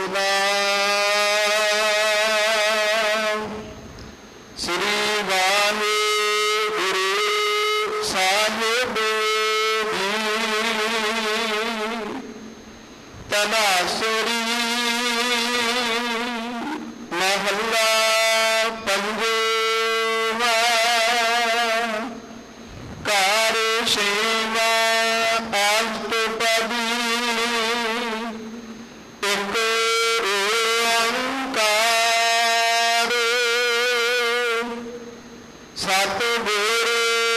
ਸਤਿਨਾਮ ਸ੍ਰੀ ਵਾਹਿਗੁਰੂ ਸਾਹਿਬ ਜੀ। ਤਨਾਸਰੀ ਮਹੱਲਾ ਪੰਜਵਾਂ। ਕਾਰ ਸੇਵਾ ਅਸ਼ਟਪਦੀ ਇੱਕ ਓੰਕਾਰ। ਸਤਿਗੁਰ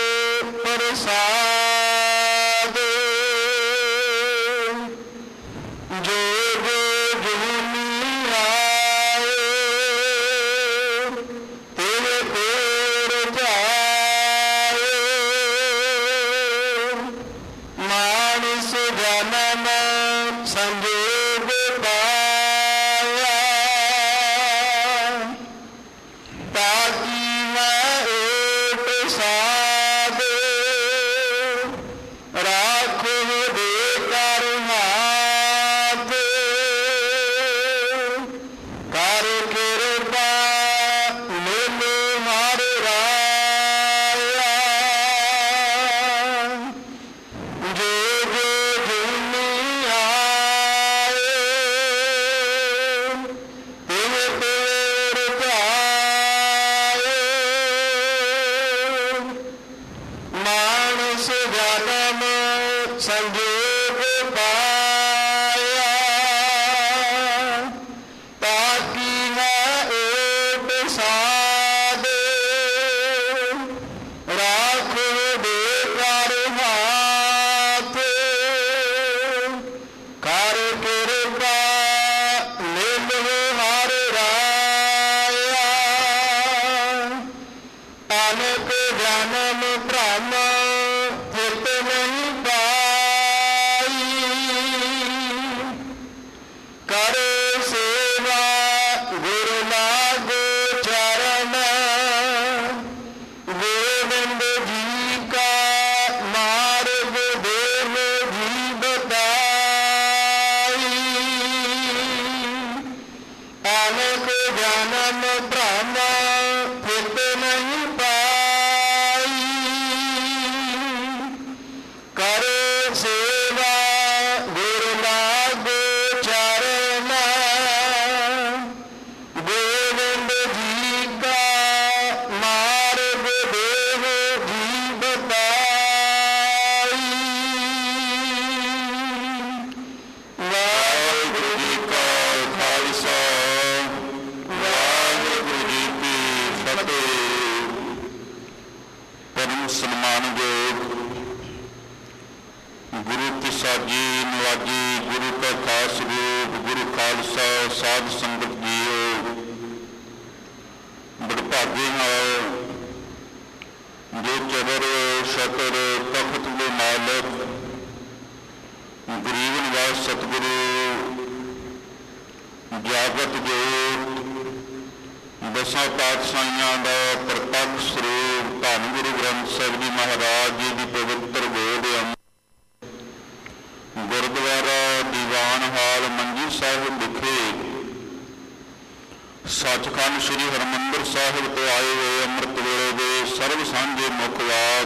ਪ੍ਰਸਾਦ ਜੋਗ ਜੁਨੀ ਆਏ ਤੇਰੇ ਪੇਰ ਜਾਏ। ਮਾਨਸ ਜਨਮ ਸੰਜੋਗ ਪਾਇਆ ਤਾਕੀ ਮੈਂ ਏਕ ਸਾਧ ਰਾਖੋ ਦੇ ਕਰ ਹਾਥ। ਕਰ ਕਿਰਪਾ ਮਿਲੋ ਹਰ ਰਾਇਆ ਜੋਗ ਜੁਨੀ ਆਏ ਤੇਰੇ ਪੇਰ ਜਾਏ। ਮਾਨਸ ਜਨਮ ਸੰਜੋਗ ਪਾਇਆ ਤਾਕੀ ਮੈਂ ਏਕ ਸਾਧ ਰਾਖੋ ਦੇ ਕਰ ਹਾਥ। ਕਰ ਕਿਰਪਾ ਮਿਲੋ ਹਰ ਰਾਇਆ ਅਨੇਕ ਜਨਮ ਭ੍ਰਮ ਫਿਰਤ ਨਹੀਂ ਪਾਈ। ਕਰ ਸੇਵਾ ਗੁਰੂ ਲਾਗੋ ਚਰਨ ਗੋਬਿੰਦ ਜੀ ਕਾ ਮਾਰਗ ਦੇਵ ਜੀ ਬਤਾਈ। ਅਨੇਕ ਜਨਮ ਭ੍ਰਮ ਫਿਰਤ ਨਹੀਂ ਪਾਈ। ਕਰ ਸੇਵਾ ਗੁਰੂ ਲਾਗੋ ਚਰਨ ਗੋਬਿੰਦ ਜੀ ਕਾ ਮਾਰਗ ਦੇਵ ਜੀ ਬਤਾਈ। ਵਾਹਿਗੁਰੂ ਜੀ ਕਾ ਖਾਲਸਾ ਵਾਹਿਗੁਰੂ ਜੀ ਕੀ ਫਤਿਹ। ਪਰਮ ਸਨਮਾਨਯੋਗ ਗੁਰੂ ਕੀ ਸਾਜੀ ਨਿਵਾਜੀ ਗੁਰੂ ਕਾ ਖਾਸ ਰੂਪ ਗੁਰੂ ਖਾਲਸਾ ਸਾਧ ਸੰਗਤ ਜੀਓ, ਬੜਭਾਗੇ ਨਾਲ ਜੋ ਚਬਰ ਸ਼ਕਰ ਤਖਤ ਦੇ ਮਾਲਕ ਗਰੀਬ ਨਿਵਾਸ ਸਤਿਗੁਰੂ ਜਾਗਤ ਜੋਤ ਦਸਾਂ ਪਾਤਸ਼ਾਹੀਆਂ ਦਾ ਪ੍ਰਤੱਖ ਸਰੂਪ ਧੰਨ ਗੁਰੂ ਗ੍ਰੰਥ ਸਾਹਿਬ ਜੀ ਮਹਾਰਾਜ ਜੀ ਦੀ ਪਵਿੱਤਰ ਗੋਦ ਅੰਮ੍ਰਿਤ ਗੁਰਦੁਆਰਾ ਦੀਵਾਨ ਹਾਲ ਮੰਜੀ ਸਾਹਿਬ ਵਿਖੇ ਸੱਚਖੰਡ ਸ੍ਰੀ ਹਰਿਮੰਦਰ ਸਾਹਿਬ ਤੋਂ ਆਏ ਹੋਏ ਅੰਮ੍ਰਿਤ ਵੇਲੇ ਦੇ ਸਰਬ ਸਾਂਝੇ ਮੁੱਖ ਵਾਕ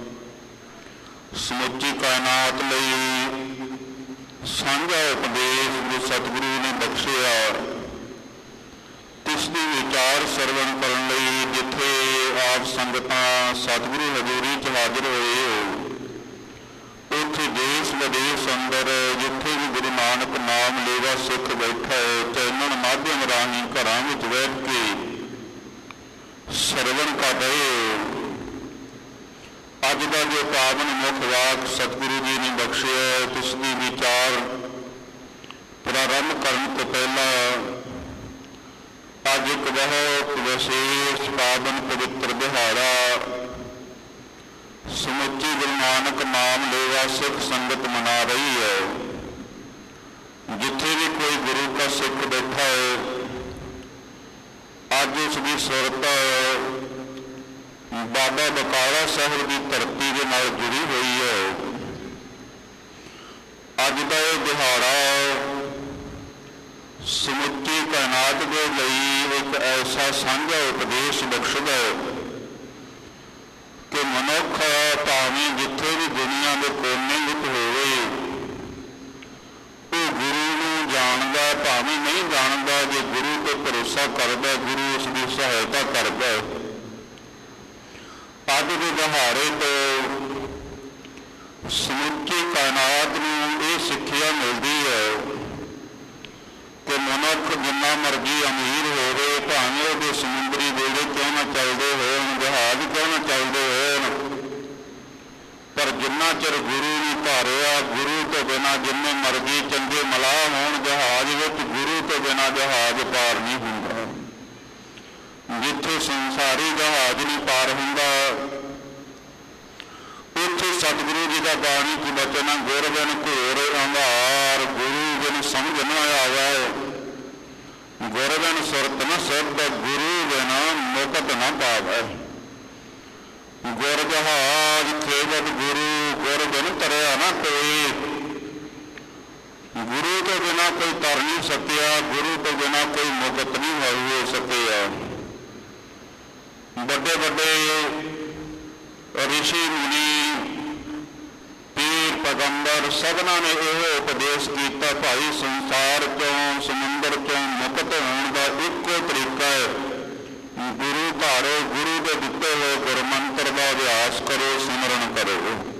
ਸਮੁੱਚੀ ਕਾਇਨਾਤ ਲਈ ਸਾਂਝਾ ਉਪਦੇਸ਼ ਜੋ ਸਤਿਗੁਰੂ ਨੇ ਬਖਸ਼ਿਆ ਤਿਸ ਦੀ ਵਿਚਾਰ ਸਰਵਣ ਕਰਨ ਲਈ ਜਿੱਥੇ ਆਪ ਸੰਗਤਾਂ ਸਤਿਗੁਰੂ ਹਜ਼ੂਰੀ 'ਚ ਹਾਜ਼ਰ ਹੋਏ ਹੋ, ਉੱਥੇ ਦੇਸ਼ ਵਿਦੇਸ਼ ਅੰਦਰ ਜਿੱਥੇ ਵੀ ਗੁਰੂ ਨਾਨਕ ਨਾਮ ਲੇਵਾ ਸਿੱਖ ਬੈਠਾ ਹੈ, ਚੈਨਲ ਮਾਧਿਅਮ ਰਾਹੀਂ ਘਰਾਂ ਵਿੱਚ ਬੈਠ ਕੇ ਸਰਵਣ ਕਰ ਰਹੇ ਹੋ। ਅੱਜ ਦਾ ਜੋ ਪਾਵਨ ਮੁੱਖ ਵਾਕ ਸਤਿਗੁਰੂ ਜੀ ਨੇ ਬਖਸ਼ਿਆ ਤਿਸ ਦੀ ਵਿਚਾਰ ਪ੍ਰਾਰੰਭ ਕਰਨ ਤੋਂ ਪਹਿਲਾਂ ਅੱਜ ਇੱਕ ਬਹੁਤ ਵਿਸ਼ੇਸ਼ ਪਾਵਨ ਪਵਿੱਤਰ ਦਿਹਾੜਾ ਸਮੁੱਚੀ ਗੁਰੂ ਨਾਨਕ ਨਾਮ ਲੇਵਾ ਸਿੱਖ ਸੰਗਤ ਮਨਾ ਰਹੀ ਹੈ। ਜਿੱਥੇ ਵੀ ਕੋਈ ਗੁਰੂ ਦਾ ਸਿੱਖ ਬੈਠਾ ਹੈ, ਅੱਜ ਉਸ ਦੀ ਸੁਰਤ ਬਾਬਾ ਬਕਾਲਾ ਸਾਹਿਬ ਦੀ ਧਰਤੀ ਦੇ ਨਾਲ ਜੁੜੀ ਹੋਈ ਹੈ। ਅੱਜ ਦਾ ਇਹ ਦਿਹਾੜਾ ਸਮੁੱਚੀ ਕਾਇਨਾਤ ਦੇ ਲਈ ਇੱਕ ਐਸਾ ਸਾਂਝਾ ਉਪਦੇਸ਼ ਬਖਸ਼ਦਾ ਕਿ ਮਨੁੱਖ ਭਾਵੇਂ ਜਿੱਥੇ ਵੀ ਦੁਨੀਆ ਦੇ ਕੋਨੇ ਵਿੱਚ ਹੋਵੇ ਉਹ ਗੁਰੂ ਨੂੰ ਜਾਣਦਾ, ਭਾਵੇਂ ਨਹੀਂ ਜਾਣਦਾ, ਜੇ ਗੁਰੂ ਤੇ ਭਰੋਸਾ ਕਰਦਾ, ਗੁਰੂ ਉਸ ਦੀ ਸਹਾਇਤਾ ਕਰਦਾ। ਅੱਜ ਦੇ ਦਿਹਾੜੇ ਤੋਂ ਸਮੁੱਚੀ ਕਾਇਨਾਤ ਨੂੰ ਇਹ ਸਿੱਖਿਆ ਮਿਲਦੀ ਹੈ ਕਿ ਮਨੁੱਖ ਜਿੰਨਾ ਮਰਜ਼ੀ ਅਮੀਰ ਹੋਵੇ, ਭਾਵੇਂ ਉਹਦੇ ਸਮੁੰਦਰੀ ਬੇੜੇ ਕਿਉਂ ਨਾ ਚੱਲਦੇ ਹੋਣ, ਜਹਾਜ਼ ਕਿਉਂ ਨਾ ਚੱਲਦੇ ਹੋਣ, ਪਰ ਜਿੰਨਾ ਚਿਰ ਗੁਰੂ ਨਹੀਂ ਧਾਰਿਆ, ਗੁਰੂ ਤੋਂ ਬਿਨਾਂ ਜਿੰਨੇ ਮਰਜ਼ੀ ਚੰਗੇ ਮਲਾਹ ਹੋਣ ਜਹਾਜ਼ ਵਿੱਚ, ਗੁਰੂ ਤੋਂ ਬਿਨਾਂ ਜਹਾਜ਼ ਪਾਰ ਨਹੀਂ ਹੁੰਦਾ। ਜਿੱਥੇ ਸੰਸਾਰੀ ਜਹਾਜ਼ ਨਹੀਂ ਪਾਰ ਹੁੰਦਾ, ਉੱਥੇ ਸਤਿਗੁਰੂ ਜੀ ਦਾ ਬਾਣੀ ਚ ਬਚਨ, ਗੁਰ ਬਿਨ ਘੋਰ ਅੰਧਾਰ, ਗੁਰੂ ਬਿਨ ਸਮਝ ਨਾ ਆਵੈ, ਗੁਰ ਬਿਨ ਸੁਰਤ ਨ ਸਿੱਧ, ਗੁਰੂ ਬਿਨ ਮੁਕਤ ਨ ਪਾਵੈ। ਗੁਰ ਜਹਾਜ਼ ਖੇਵਤ ਗੁਰੂ, ਗੁਰ ਬਿਨ ਤਰਿਆ ਨਾ ਕੋਈ। ਗੁਰੂ ਤੋਂ ਬਿਨਾਂ ਕੋਈ ਤਰ ਨਹੀਂ ਸਕਿਆ, ਗੁਰੂ ਤੋਂ ਬਿਨਾਂ ਕੋਈ ਮੁਕਤ ਨਹੀਂ ਹੋ ਸਕਿਆ। ਵੱਡੇ ਵੱਡੇ ਰਿਸ਼ੀ ਮੁਨੀ, ਪੀਰ ਪੈਗੰਬਰ, ਸਭਨਾਂ ਨੇ ਇਹ ਉਪਦੇਸ਼ ਕੀਤਾ, ਭਾਈ ਸੰਸਾਰ ਚੋਂ, ਸਮੁੰਦਰ ਚੋਂ ਮੁਕਤ ਹੋਣ ਦਾ ਇੱਕੋ ਤਰੀਕਾ ਹੈ, ਗੁਰੂ ਧਾਰੋ, ਗੁਰੂ ਦੇ ਦਿੱਤੇ ਹੋਏ ਗੁਰਮੰਤਰ ਦਾ ਅਭਿਆਸ ਕਰੋ, ਸਿਮਰਨ ਕਰੋ।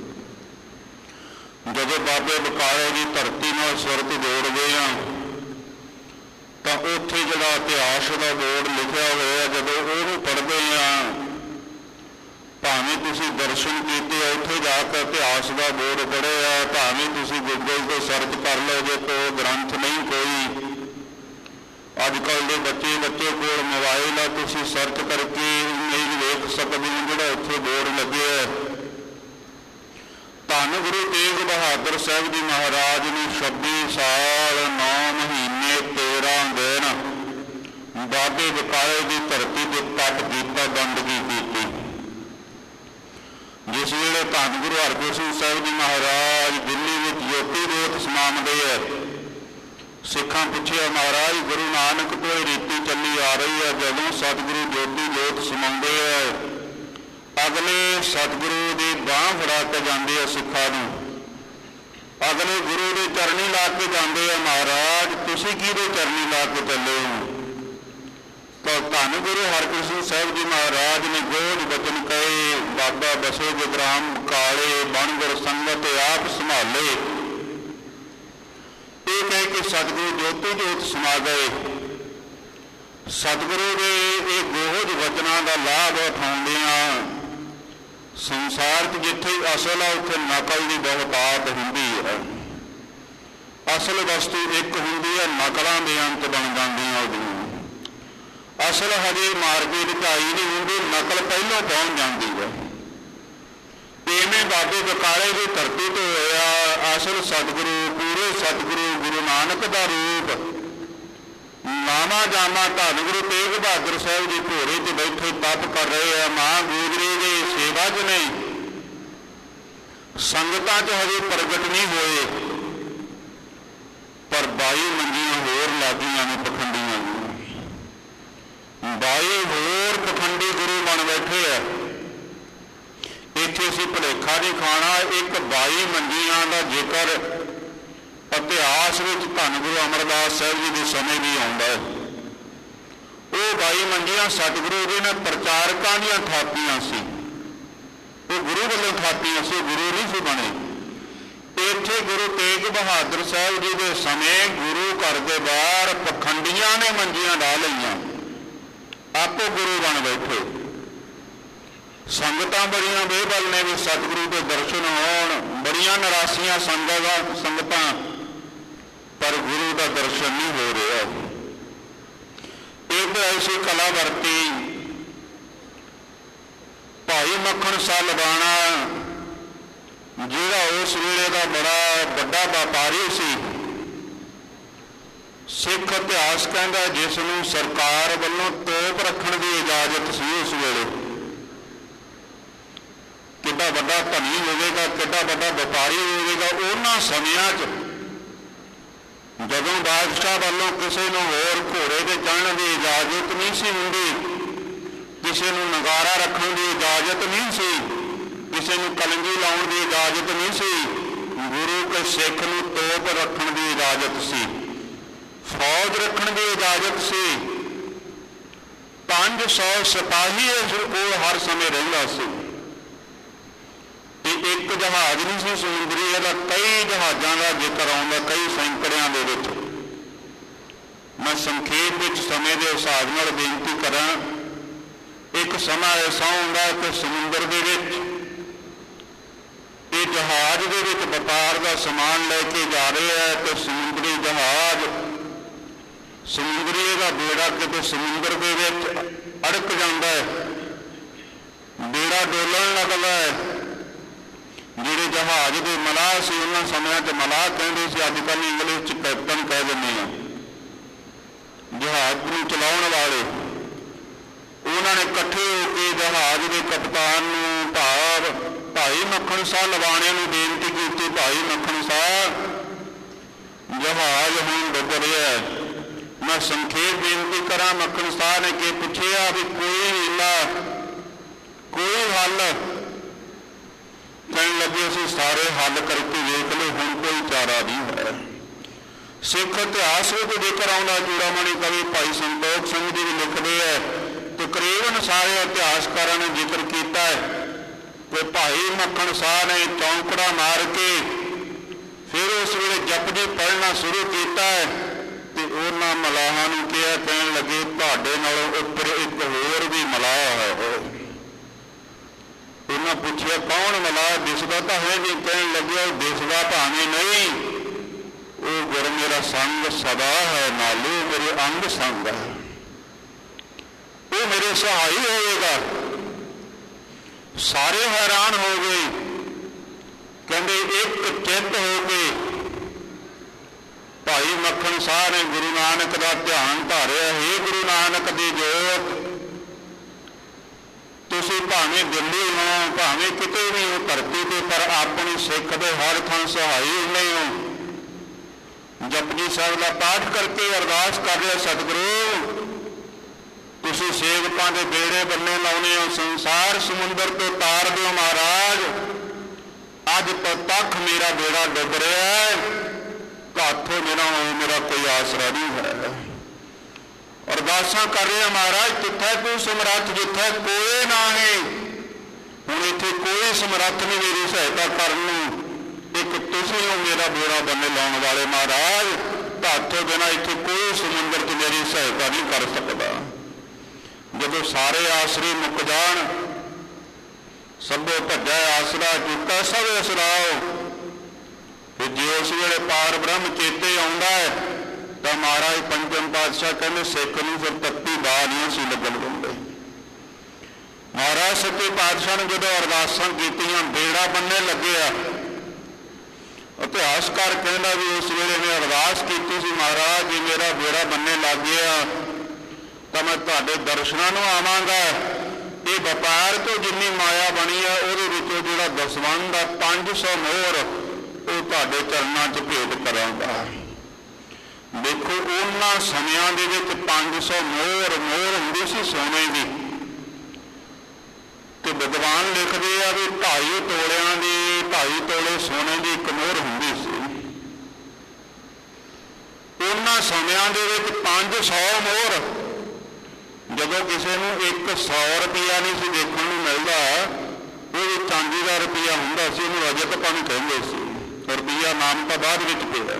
ਜਦੋਂ ਬਾਬੇ ਬਕਾਲੇ ਦੀ ਧਰਤੀ ਨਾਲ ਸੁਰਤ ਜੋੜਦੇ ਹਾਂ ਤਾਂ ਉੱਥੇ ਜਿਹੜਾ ਇਤਿਹਾਸ ਦਾ ਬੋਰਡ ਲਿਖਿਆ ਹੋਇਆ, ਜਦੋਂ ਉਹਨੂੰ ਪੜ੍ਹਦੇ ਹਾਂ, ਭਾਵੇਂ ਤੁਸੀਂ ਦਰਸ਼ਨ ਕੀਤੇ, ਉੱਥੇ ਜਾ ਕੇ ਇਤਿਹਾਸ ਦਾ ਬੋਰਡ ਪੜ੍ਹਿਆ, ਭਾਵੇਂ ਤੁਸੀਂ ਗੂਗਲ ਤੋਂ ਸਰਚ ਕਰ ਲਓ, ਜੇ ਕੋਈ ਗ੍ਰੰਥ ਨਹੀਂ ਕੋਈ, ਅੱਜ ਕੱਲ੍ਹ ਦੇ ਬੱਚੇ ਕੋਲ ਮੋਬਾਈਲ ਆ, ਤੁਸੀਂ ਸਰਚ ਕਰਕੇ ਨਹੀਂ ਵੇਖ ਸਕਦੇ ਹੋ ਜਿਹੜਾ ਉੱਥੇ ਬੋਰਡ ਲੱਗਿਆ। ਧੰਨ ਗੁਰੂ ਤੇਗ ਬਹਾਦਰ ਸਾਹਿਬ ਜੀ ਮਹਾਰਾਜ ਨੇ 26 ਸਾਲ 9 ਮਹੀਨੇ 13 ਦਿਨ ਬਾਬੇ ਬਕਾਲੇ ਦੀ ਧਰਤੀ ਤੇ ਤਪ ਕੀਤਾ, ਬੰਦਗੀ ਕੀਤੀ। ਜਿਸ ਵੇਲੇ ਧੰਨ ਗੁਰੂ ਹਰਗੋਬਿੰਦ ਸਾਹਿਬ ਜੀ ਮਹਾਰਾਜ ਦਿੱਲੀ ਵਿੱਚ ਜੋਤੀ ਜੋਤ ਸਮਾਉਂਦੇ ਹੈ, ਸਿੱਖਾਂ ਪੁੱਛਿਆ, ਮਹਾਰਾਜ ਗੁਰੂ ਨਾਨਕ ਤੋਂ ਇਹ ਰੀਤੀ ਚੱਲੀ ਆ ਰਹੀ ਹੈ, ਜਦੋਂ ਸਤਿਗੁਰੂ ਜੋਤੀ ਜੋਤ ਸਮਾਉਂਦੇ ਹੈ, ਅਗਲੇ ਸਤਿਗੁਰੂ ਦੀ ਬਾਂਹ ਫੜਾ ਕੇ ਜਾਂਦੇ ਆ ਸਿੱਖਾਂ ਨੂੰ, ਅਗਲੇ ਗੁਰੂ ਦੇ ਚਰਨੀ ਲਾ ਕੇ ਜਾਂਦੇ ਆ, ਮਹਾਰਾਜ ਤੁਸੀਂ ਕਿਹਦੇ ਚਰਨੀ ਲਾ ਕੇ ਚੱਲੇ ਹੋ? ਤਾਂ ਧੰਨ ਗੁਰੂ ਹਰਗੋਬਿੰਦ ਸਾਹਿਬ ਜੀ ਮਹਾਰਾਜ ਨੇ ਗੋਝ ਬਚਨ ਕਹੇ, ਬਾਬਾ ਬਸੋ ਜਗਰਾਮ ਕਾਲੇ, ਬਣਗੁਰ ਸੰਗਤ ਆਪ ਸੰਭਾਲੇ। ਇਹ ਕਹਿ ਕੇ ਸਤਿਗੁਰੂ ਜੋਤੀ ਜੋਤ ਸਮਾ ਗਏ। ਸਤਿਗੁਰੂ ਦੇ ਇਹ ਗੋਝ ਵਚਨਾਂ ਦਾ ਲਾਭ ਉਠਾਉਂਦਿਆਂ ਸੰਸਾਰ 'ਚ ਜਿੱਥੇ ਅਸਲ ਆ ਉੱਥੇ ਨਕਲ ਦੀ ਬਹੁਤਾਤ ਹੁੰਦੀ ਹੈ। ਅਸਲ ਵਸਤੂ ਇੱਕ ਹੁੰਦੀ ਹੈ, ਨਕਲਾਂ ਦੇ ਅੰਤ ਬਣ ਜਾਂਦੀਆਂ ਉਹਦੀਆਂ। ਅਸਲ ਹਜੇ ਮਾਰਕੀਟ 'ਚ ਆਈ ਨਹੀਂ ਹੁੰਦੀ, ਨਕਲ ਪਹਿਲਾਂ ਪਹੁੰਚ ਜਾਂਦੀ ਹੈ। ਇਵੇਂ ਬਾਬੇ ਬਕਾਲੇ ਦੀ ਧਰਤੀ ਤੋਂ ਹੋਇਆ। ਅਸਲ ਸਤਿਗੁਰੂ, ਪੂਰੇ ਸਤਿਗੁਰੂ ਗੁਰੂ ਨਾਨਕ ਦਾ ਰੂਪ, ਨਾਮਾ ਜਾਮਾ ਧੰਨ ਗੁਰੂ ਤੇਗ ਬਹਾਦਰ ਸਾਹਿਬ ਜੀ ਘੋੜੇ 'ਤੇ ਬੈਠੇ ਤਪ ਕਰ ਰਹੇ ਆ। ਮਾਂ ਗੁਜਰੀ ਦੀ ਸੇਵਾ 'ਚ ਨਹੀਂ, ਸੰਗਤਾਂ 'ਚ ਹਜੇ ਪ੍ਰਗਟ ਨਹੀਂ ਹੋਏ, ਪਰ 22 ਮੰਜੀਆਂ ਹੋਰ ਲੱਗੀਆਂ ਨੇ ਪਖੰਡੀਆਂ ਨੂੰ। 22 ਹੋਰ ਪਖੰਡੀ ਗੁਰੂ ਬਣ ਬੈਠੇ ਆ। ਇੱਥੇ ਅਸੀਂ ਭੁਲੇਖਾ ਨਹੀਂ ਖਾਣਾ। ਇੱਕ 22 ਮੰਜੀਆਂ ਦਾ ਜ਼ਿਕਰ ਇਤਿਹਾਸ ਵਿੱਚ ਧੰਨ ਗੁਰੂ ਅਮਰਦਾਸ ਸਾਹਿਬ ਜੀ ਦੇ ਸਮੇਂ ਵੀ ਆਉਂਦਾ ਹੈ। ਉਹ 22 ਮੰਜੀਆਂ ਸਤਿਗੁਰੂ ਜੀ ਨੇ ਪ੍ਰਚਾਰਕਾਂ ਦੀਆਂ ਥਾਪੀਆਂ ਸੀ, ਉਹ ਗੁਰੂ ਵੱਲੋਂ ਥਾਪੀਆਂ ਸੀ, ਗੁਰੂ ਨਹੀਂ ਸੀ ਬਣੇ। ਇੱਥੇ ਗੁਰੂ ਤੇਗ ਬਹਾਦਰ ਸਾਹਿਬ ਜੀ ਦੇ ਸਮੇਂ ਗੁਰੂ ਘਰ ਦੇ ਬਾਹਰ ਪਖੰਡੀਆਂ ਨੇ ਮੰਜੀਆਂ ਢਾ ਲਈਆਂ, ਆਪੋ ਗੁਰੂ ਬਣ ਬੈਠੇ। ਸੰਗਤਾਂ ਬੜੀਆਂ ਬੇਬਲ ਨੇ ਵੀ ਸਤਿਗੁਰੂ ਦੇ ਦਰਸ਼ਨ ਹੋਣ, ਬੜੀਆਂ ਨਿਰਾਸ਼ੀਆਂ ਸੰਗਤਾਂ, ਪਰ ਗੁਰੂ ਦਾ ਦਰਸ਼ਨ ਨਹੀਂ ਹੋ ਰਿਹਾ। ਇੱਕ ਐਸੀ ਕਲਾ ਵਰਤੀ ਭਾਈ ਮੱਖਣ ਸ਼ਾਹ ਲਵਾਣਾ, ਜਿਹੜਾ ਉਸ ਵੇਲੇ ਦਾ ਬੜਾ ਵੱਡਾ ਵਪਾਰੀ ਸੀ। ਸਿੱਖ ਇਤਿਹਾਸ ਕਹਿੰਦਾ ਜਿਸ ਨੂੰ ਸਰਕਾਰ ਵੱਲੋਂ ਤੋਪ ਰੱਖਣ ਦੀ ਇਜਾਜ਼ਤ ਸੀ ਉਸ ਵੇਲੇ। ਕਿੱਡਾ ਵੱਡਾ ਧਨੀ ਹੋਵੇਗਾ, ਕਿੱਡਾ ਵੱਡਾ ਵਪਾਰੀ ਹੋਵੇਗਾ। ਉਹਨਾਂ ਸਮਿਆਂ 'ਚ ਜਦੋਂ ਬਾਦਸ਼ਾਹ ਵੱਲੋਂ ਕਿਸੇ ਨੂੰ ਹੋਰ ਘੋੜੇ 'ਤੇ ਚੜ੍ਹਨ ਦੀ ਇਜਾਜ਼ਤ ਨਹੀਂ ਸੀ ਹੁੰਦੀ, ਕਿਸੇ ਨੂੰ ਨਗਾਰਾ ਰੱਖਣ ਦੀ ਇਜਾਜ਼ਤ ਨਹੀਂ ਸੀ, ਕਿਸੇ ਨੂੰ ਕਲੰਜੀ ਲਾਉਣ ਦੀ ਇਜਾਜ਼ਤ ਨਹੀਂ ਸੀ, ਗੁਰੂ ਕੇ ਸਿੱਖ ਨੂੰ ਤੋਪ ਰੱਖਣ ਦੀ ਇਜਾਜ਼ਤ ਸੀ, ਫੌਜ ਰੱਖਣ ਦੀ ਇਜਾਜ਼ਤ ਸੀ। 500 ਸਿਪਾਹੀ ਇਸ ਕੋਲ ਹਰ ਸਮੇਂ ਰਹਿੰਦਾ ਸੀ। ਇਹ ਇੱਕ ਜਹਾਜ਼ ਨਹੀਂ ਸੀ ਸਮੁੰਦਰੀ, ਇਹਦਾ ਕਈ ਜਹਾਜ਼ਾਂ ਦਾ ਜ਼ਿਕਰ ਆਉਂਦਾ, ਕਈ ਸੈਂਕੜਿਆਂ ਦੇ ਵਿੱਚ। ਮੈਂ ਸੰਖੇਪ ਵਿੱਚ ਸਮੇਂ ਦੇ ਹਿਸਾਬ ਨਾਲ ਬੇਨਤੀ ਕਰਾਂ, ਇੱਕ ਸਮਾਂ ਐਸਾ ਹੁੰਦਾ ਕਿ ਸਮੁੰਦਰ ਦੇ ਵਿੱਚ ਇਹ ਜਹਾਜ਼ ਦੇ ਵਿੱਚ ਵਪਾਰ ਦਾ ਸਮਾਨ ਲੈ ਕੇ ਜਾ ਰਹੇ ਹੈ ਤੇ ਸਮੁੰਦਰੀ ਜਹਾਜ਼, ਸਮੁੰਦਰੀ ਇਹਦਾ ਬੇੜਾ ਕਿਤੇ ਸਮੁੰਦਰ ਦੇ ਵਿੱਚ ਅੜਕ ਜਾਂਦਾ ਹੈ, ਬੇੜਾ ਡੋਲਣ ਲੱਗਦਾ ਹੈ। ਜਿਹੜੇ ਜਹਾਜ਼ ਦੇ ਮਲਾਹ ਸੀ ਉਹਨਾਂ ਸਮਿਆਂ 'ਚ ਮਲਾਹ ਕਹਿੰਦੇ ਸੀ, ਅੱਜ ਕੱਲ੍ਹ ਇੰਗਲਿਸ਼ 'ਚ ਕੈਪਟਨ ਕਹਿ ਦਿੰਦੇ ਆ। ਜਹਾਜ਼ ਨੂੰ ਚਲਾਉਣ ਵਾਲੇ ਉਹਨਾਂ ਨੇ ਇਕੱਠੇ ਹੋ ਕੇ ਜਹਾਜ਼ ਦੇ ਕਪਤਾਨ ਨੂੰ ਭਾਈ ਮੱਖਣ ਸ਼ਾਹ ਲਵਾਣੇ ਨੂੰ ਬੇਨਤੀ ਕੀਤੀ, ਭਾਈ ਮੱਖਣ ਸ਼ਾਹ ਜਹਾਜ਼ ਹੁਣ ਡੁੱਬ ਰਿਹਾ ਹੈ। ਮੈਂ ਸੰਖੇਪ ਬੇਨਤੀ ਕਰਾਂ, ਮੱਖਣ ਸ਼ਾਹ ਨੇ ਕਿ ਪੁੱਛਿਆ ਵੀ ਕੋਈ ਹੀਲਾ, ਕੋਈ ਹੱਲ? ਕਹਿਣ ਲੱਗੇ ਅਸੀਂ ਸਾਰੇ ਹੱਲ ਕਰਕੇ ਵੇਖ ਲਏ, ਹੁਣ ਕੋਈ ਚਾਰਾ ਨਹੀਂ ਹੈ। ਸਿੱਖ ਇਤਿਹਾਸ ਵਿੱਚ ਜ਼ਿਕਰ ਆਉਂਦਾ, ਚੂੜਾਮਣੀ ਕਵੀ ਭਾਈ ਸੰਤੋਖ ਸਿੰਘ ਜੀ ਵੀ ਲਿਖਦੇ ਹੈ, ਤਕਰੀਬਨ ਸਾਰੇ ਇਤਿਹਾਸਕਾਰਾਂ ਨੇ ਜ਼ਿਕਰ ਕੀਤਾ ਹੈ ਕਿ ਭਾਈ ਮੱਖਣ ਸ਼ਾਹ ਨੇ ਚੌਂਕੜਾ ਮਾਰ ਕੇ ਫਿਰ ਉਸ ਵੇਲੇ ਜਪਜੀ ਪੜ੍ਹਨਾ ਸ਼ੁਰੂ ਕੀਤਾ ਹੈ ਤੇ ਉਹਨਾਂ ਮਲਾਹਾਂ ਨੂੰ ਕਿਹਾ, ਕਹਿਣ ਲੱਗੇ ਤੁਹਾਡੇ ਨਾਲੋਂ ਉੱਪਰ ਇੱਕ ਹੋਰ ਵੀ ਮਲਾਹ ਹੈ। ਉਹਨਾਂ ਪੁੱਛਿਆ ਕੌਣ ਮਲਾਹ? ਦਿਸਦਾ ਤਾਂ ਹੈ ਨਹੀਂ। ਕਹਿਣ ਲੱਗਿਆ ਦਿਸਦਾ ਭਾਵੇਂ ਨਹੀਂ, ਉਹ ਗੁਰ ਮੇਰਾ ਸੰਗ ਸਦਾ ਹੈ, ਨਾਲੇ ਮੇਰੇ ਅੰਗ ਸੰਗ ਹੈ, ਉਹ ਮੇਰੇ ਸਹਾਈ ਹੋਵੇਗਾ। ਸਾਰੇ ਹੈਰਾਨ ਹੋ ਗਏ, ਕਹਿੰਦੇ ਇੱਕ ਚਿੱਤ ਹੋ ਕੇ ਭਾਈ ਮੱਖਣ ਸ਼ਾਹ ਨੇ ਗੁਰੂ ਨਾਨਕ ਦਾ ਧਿਆਨ ਧਾਰਿਆ। ਹੇ ਗੁਰੂ ਨਾਨਕ ਦੀ ਜੋਤ, ਤੁਸੀਂ ਭਾਵੇਂ ਦਿੱਲੀ ਹੋ, ਭਾਵੇਂ ਕਿਤੇ ਵੀ ਹੋ ਧਰਤੀ ਤੇ, ਪਰ ਆਪਣੀ ਸਿੱਖ ਦੇ ਹਰ ਥਾਂ ਸਹਾਈ ਹੁੰਦੇ ਹੋ। ਜਪਜੀ ਸਾਹਿਬ ਦਾ ਪਾਠ ਕਰਕੇ ਅਰਦਾਸ ਕਰ ਲਿਆ, ਸਤਿਗੁਰੂ ਤੁਸੀਂ ਸੇਵਕਾਂ ਦੇ ਬੇੜੇ ਬੰਨੇ ਲਾਉਣੇ ਹੋ, ਸੰਸਾਰ ਸਮੁੰਦਰ ਤੋਂ ਤਾਰ ਦਿਓ ਮਹਾਰਾਜ। ਅੱਜ ਤੱਕ ਮੇਰਾ ਬੇੜਾ ਡੁੱਬ ਰਿਹਾ ਹੈ, ਹੱਥੋਂ ਮੇਰਾ ਕੋਈ ਆਸਰਾ ਨਹੀਂ ਹੈ। ਅਰਦਾਸਾਂ ਕਰ ਰਿਹਾ ਮਹਾਰਾਜ, ਜਿੱਥੇ ਤੂੰ ਸਮਰੱਥ, ਜਿੱਥੇ ਕੋਈ ਨਾ ਹੈ, ਹੁਣ ਇੱਥੇ ਕੋਈ ਸਮਰੱਥ ਨਹੀਂ ਮੇਰੀ ਸਹਾਇਤਾ ਕਰਨ ਨੂੰ, ਇੱਕ ਤੁਸੀਂ ਹੋ ਮੇਰਾ ਬੇੜਾ ਬੰਨੇ ਲਾਉਣ ਵਾਲੇ ਮਹਾਰਾਜ। ਹੱਥੋਂ ਬਿਨਾਂ ਇੱਥੇ ਕੋਈ ਸਮੁੰਦਰ 'ਚ ਮੇਰੀ ਸਹਾਇਤਾ ਨਹੀਂ ਕਰ ਸਕਦਾ। ਜਦੋਂ ਸਾਰੇ ਆਸਰੇ ਮੁੱਕ ਜਾਣ, ਸਭੋ ਭੱਜਾ ਆਸਰਾ ਚੁੱਕਾ ਸਭ ਅਸਰਾਓ, ਤੇ ਜੇ ਉਸ ਵੇਲੇ ਪਾਰ ਬ੍ਰਹਮ ਚੇਤੇ ਆਉਂਦਾ ਹੈ ਤਾਂ ਮਹਾਰਾਜ ਪੰਚਮ ਪਾਤਸ਼ਾਹ ਕਹਿੰਦੇ ਸਿੱਖ ਨੂੰ ਫਿਰ ਤੱਤੀ ਬਾਹ ਨਹੀਂ ਸੀ ਲੱਗਣ ਦਿੰਦੇ। ਮਹਾਰਾਜ ਸੱਚੇ ਪਾਤਸ਼ਾਹ ਨੇ ਜਦੋਂ ਅਰਦਾਸਾਂ ਕੀਤੀਆਂ, ਬੇੜਾ ਬੰਨੇ ਲੱਗਿਆ। ਇਤਿਹਾਸਕਾਰ ਕਹਿੰਦਾ ਵੀ ਉਸ ਵੇਲੇ ਮੈਂ ਅਰਦਾਸ ਕੀਤੀ ਸੀ, ਮਹਾਰਾਜ ਜੇ ਮੇਰਾ ਬੇੜਾ ਬੰਨੇ ਲੱਗ ਗਿਆ ਤਾਂ ਮੈਂ ਤੁਹਾਡੇ ਦਰਸ਼ਨਾਂ ਨੂੰ ਆਵਾਂਗਾ। ਇਹ ਵਪਾਰ ਤੋਂ ਜਿੰਨੀ ਮਾਇਆ ਬਣੀ ਹੈ ਉਹਦੇ ਵਿੱਚੋਂ ਜਿਹੜਾ ਦਸਵੰਧ ਦਾ 500 ਮੋਹਰ ਉਹ ਤੁਹਾਡੇ ਚਰਨਾਂ 'ਚ ਭੇਟ ਕਰਾਂਗਾ। ਦੇਖੋ ਉਹਨਾਂ ਸਮਿਆਂ ਦੇ ਵਿੱਚ 500 ਮੋਹਰ ਹੁੰਦੀ ਸੀ ਸੋਨੇ ਦੀ, ਤੇ ਵਿਦਵਾਨ ਲਿਖਦੇ ਆ ਵੀ 2.5 ਤੋਲਿਆਂ ਦੀ, 2.5 ਤੋਲੇ ਸੋਨੇ ਦੀ ਇੱਕ ਮੋਹਰ ਹੁੰਦੀ ਸੀ। ਉਹਨਾਂ ਸਮਿਆਂ ਦੇ ਵਿੱਚ 500 ਮੋਹਰ, ਜਦੋਂ ਕਿਸੇ ਨੂੰ 100 ਰੁਪਇਆ ਨਹੀਂ ਸੀ ਦੇਖਣ ਨੂੰ ਮਿਲਦਾ, ਉਹ ਚਾਂਦੀ ਦਾ ਰੁਪਇਆ ਹੁੰਦਾ ਸੀ, ਉਹਨੂੰ ਰਜਤ ਪਨ ਕਹਿੰਦੇ ਸੀ। ਰੁਪਈਆ ਨਾਮ ਤਾਂ ਬਾਅਦ ਵਿੱਚ ਪਿਆ।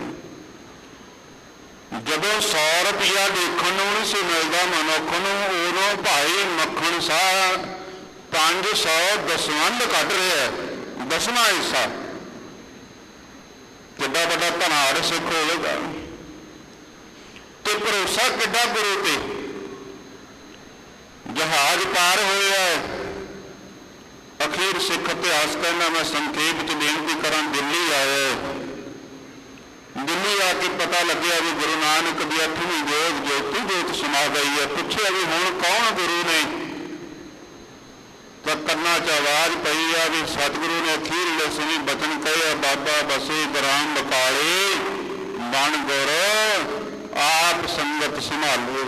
ਜਦੋਂ 100 ਰੁਪਇਆ ਦੇਖਣ ਨੂੰ ਨਹੀਂ ਸੀ ਮਿਲਦਾ ਮਨੁੱਖ ਨੂੰ, ਉਦੋਂ ਭਾਈ ਮੱਖਣ ਸ਼ਾਹ 500 ਦਸਵੰਧ ਕੱਢ ਰਿਹਾ, 10ਵਾਂ ਹਿੱਸਾ। ਕਿੱਡਾ ਵੱਡਾ ਧਨਾੜ ਸਿੱਖ ਹੋਵੇਗਾ, ਤੇ ਭਰੋਸਾ ਕਿੱਡਾ ਗੁਰੂ ਤੇ। ਜਹਾਜ਼ ਪਾਰ ਹੋਇਆ, ਅਖੀਰ ਸਿੱਖ ਇਤਿਹਾਸ ਕਹਿੰਦਾ, ਮੈਂ ਸੰਖੇਪ 'ਚ ਬੇਨਤੀ ਕਰਾਂ, ਦਿੱਲੀ ਆਏ। ਦਿੱਲੀ ਆ ਕੇ ਪਤਾ ਲੱਗਿਆ ਵੀ ਗੁਰੂ ਨਾਨਕ ਦੀ 8ਵੀਂ ਜੋਤ ਜੋਤੀ ਜੋਤ ਸਮਾ ਗਈ ਹੈ। ਪੁੱਛਿਆ ਵੀ ਹੁਣ ਕੌਣ ਗੁਰੂ ਨੇ, ਤਾਂ ਕੰਨਾਂ 'ਚ ਆਵਾਜ਼ ਪਈ ਆ ਵੀ ਸਤਿਗੁਰੂ ਨੇ ਅਖੀਰਲੇ ਸਮੇਂ ਬਚਨ ਕਹੇ, ਬਾਬਾ ਬਸੇ ਗ੍ਰਾਮ ਬਕਾਲੇ, बन गुर आप संगत संभाले।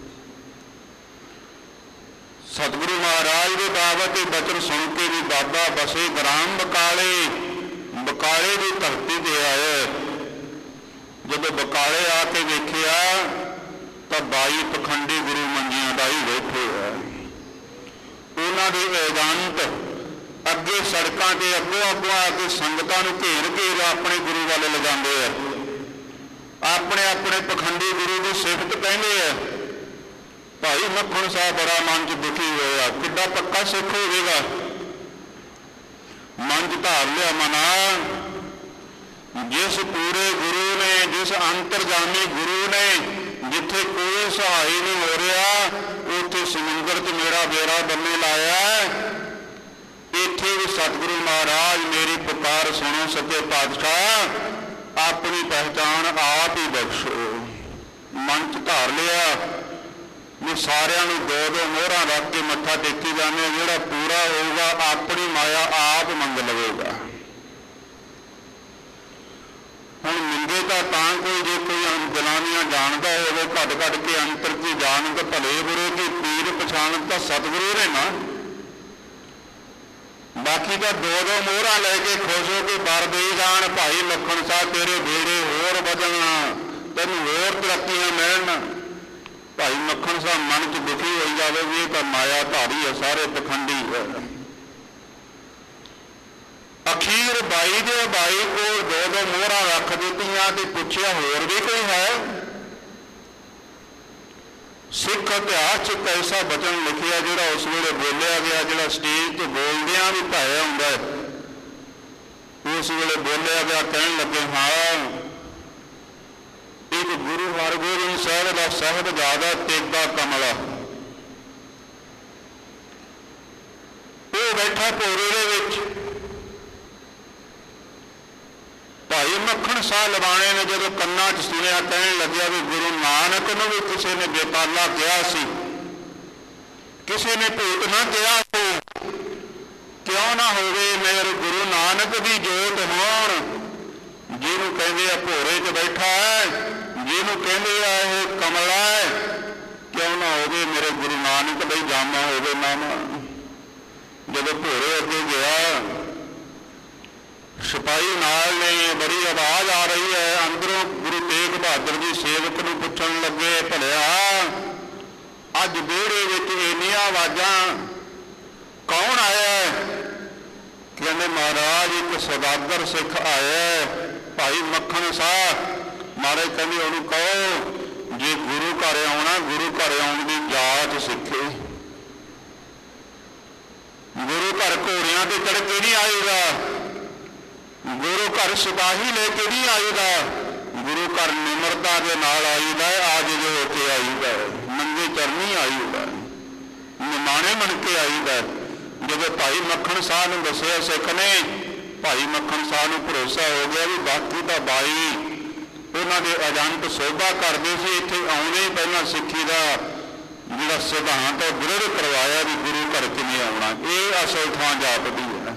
सतगुरु महाराज के दावत के बचन सुन के भी बाबा बसे ग्राम बकाले, बकाले की धरती से आए। जब बकाले आके देखिया तो 22 पखंडी गुरु मंजियां दा ही बैठे है। उन्हां दे एजेंट अगे सड़कों के अगों अगों आके संगतां नूं घेर घेर अपने गुरु वाले ले जाते हैं। अपने अपने पखंडी गुरु की सिफत कहते हैं। भाई मक्खण साहब बड़ा मन च दुखी होया, किड्डा पक्का सिख होगा। मन च धार लिया मना, जिस पूरे गुरु ने, जिस अंतरजामी गुरु ने जिथे कोई सहाय नहीं हो रहा उथे समुंदर च मेरा बेड़ा बन्ने लाया। इत्थे भी सतगुरु महाराज मेरी पुकार सुनो सके पातशाह, अपनी पहचान आप ही बख्शो। मन च धार लिया भी सारिਆਂ ਨੂੰ दो दो मोहरां रख के मत्था टेकी जाने, जिहड़ा पूरा होगा अपनी माया आप मंग लवेगा। हुण मिंगे तां कोई जे कोई जलानियां जानदा होवे घट घट के अंतर की जानत भले बुरे की पीर पछाणत तां सतगुरु ने ना। बाकी तो दो दो मोहरां लैके खुश हो के बर दे जाण, भाई लखन साहब तेरे बेड़े होर वधण, तैनूं होर तरक्कियां मिलण। भाई मक्खण साहब मन च दुखी हो जाए भी तो माया धारी है, सारे पखंडी है। अखीर बाई दे बाई को दो दो मोहरा रख दित्तियां ते पुछया होर भी कोई है। सिख इतिहास च ऐसा बचन लिखिया जिहड़ा उस वेले बोलिया गया, जिहड़ा स्टेज तो बोलदियां भी भाया हुंदा है, उस वेले बोलिया गया। कहण लगे हाँ एक गुरु हरगोबिंद साहब का साहिबजादा तेगा कमला, वो बैठा भोरे दे विच। भाई मक्खण शाह लवाणे ने जदों कन्नां च सुनिया, कहण लग्या भी गुरु नानक नूं भी किसी ने बेताला कहा सी, किसी ने भूत ना कहा सी। क्यों ना होवे मेरे गुरु नानक दी जोत होण, जिन्हों कहते हैं भोरे च बैठा है, जिन्हों कहते हैं कमला है, क्यों ना हो मेरे गुरु नानक का जामा हो नाम। जब भोरे अगे गया सिपाही नाल ने, बड़ी आवाज आ रही है अंदरों। गुरु तेग बहादुर जी सेवक नूं पुछण लगे, भलिया अज विहड़े विच इन्नियां आवाजां कौन आया है? कहते महाराज एक सौदागर सिख आया है, भाई मक्खण साह। महाराज कहते उन्होंने कहो जे गुरु घर आना, गुरु घर आने की जाच सीखे। गुरु घर घोड़ियां ते चढ़ के नहीं आएगा, गुरु घर सिपाही लेके नहीं आएगा, गुरु घर निमरता के नाल आईदा, आज जो होके आईदा, नंगे चरनी आईदा, निमाणे मन के आईदा। जब भाई मक्खण साह ने दसिया सिख ने, भाई मक्खण साह नूं भरोसा हो गया भी बाकी तो बाई उन्हां दे एजेंट शोभा करते सी, इत्थे आउणे ही पहला सिੱਖੀ ਦਾ ਜਿਹੜਾ सिद्धांत है दृढ़ करवाया भी गुरु घर किवें आउणा, ये असल थां जापदी है।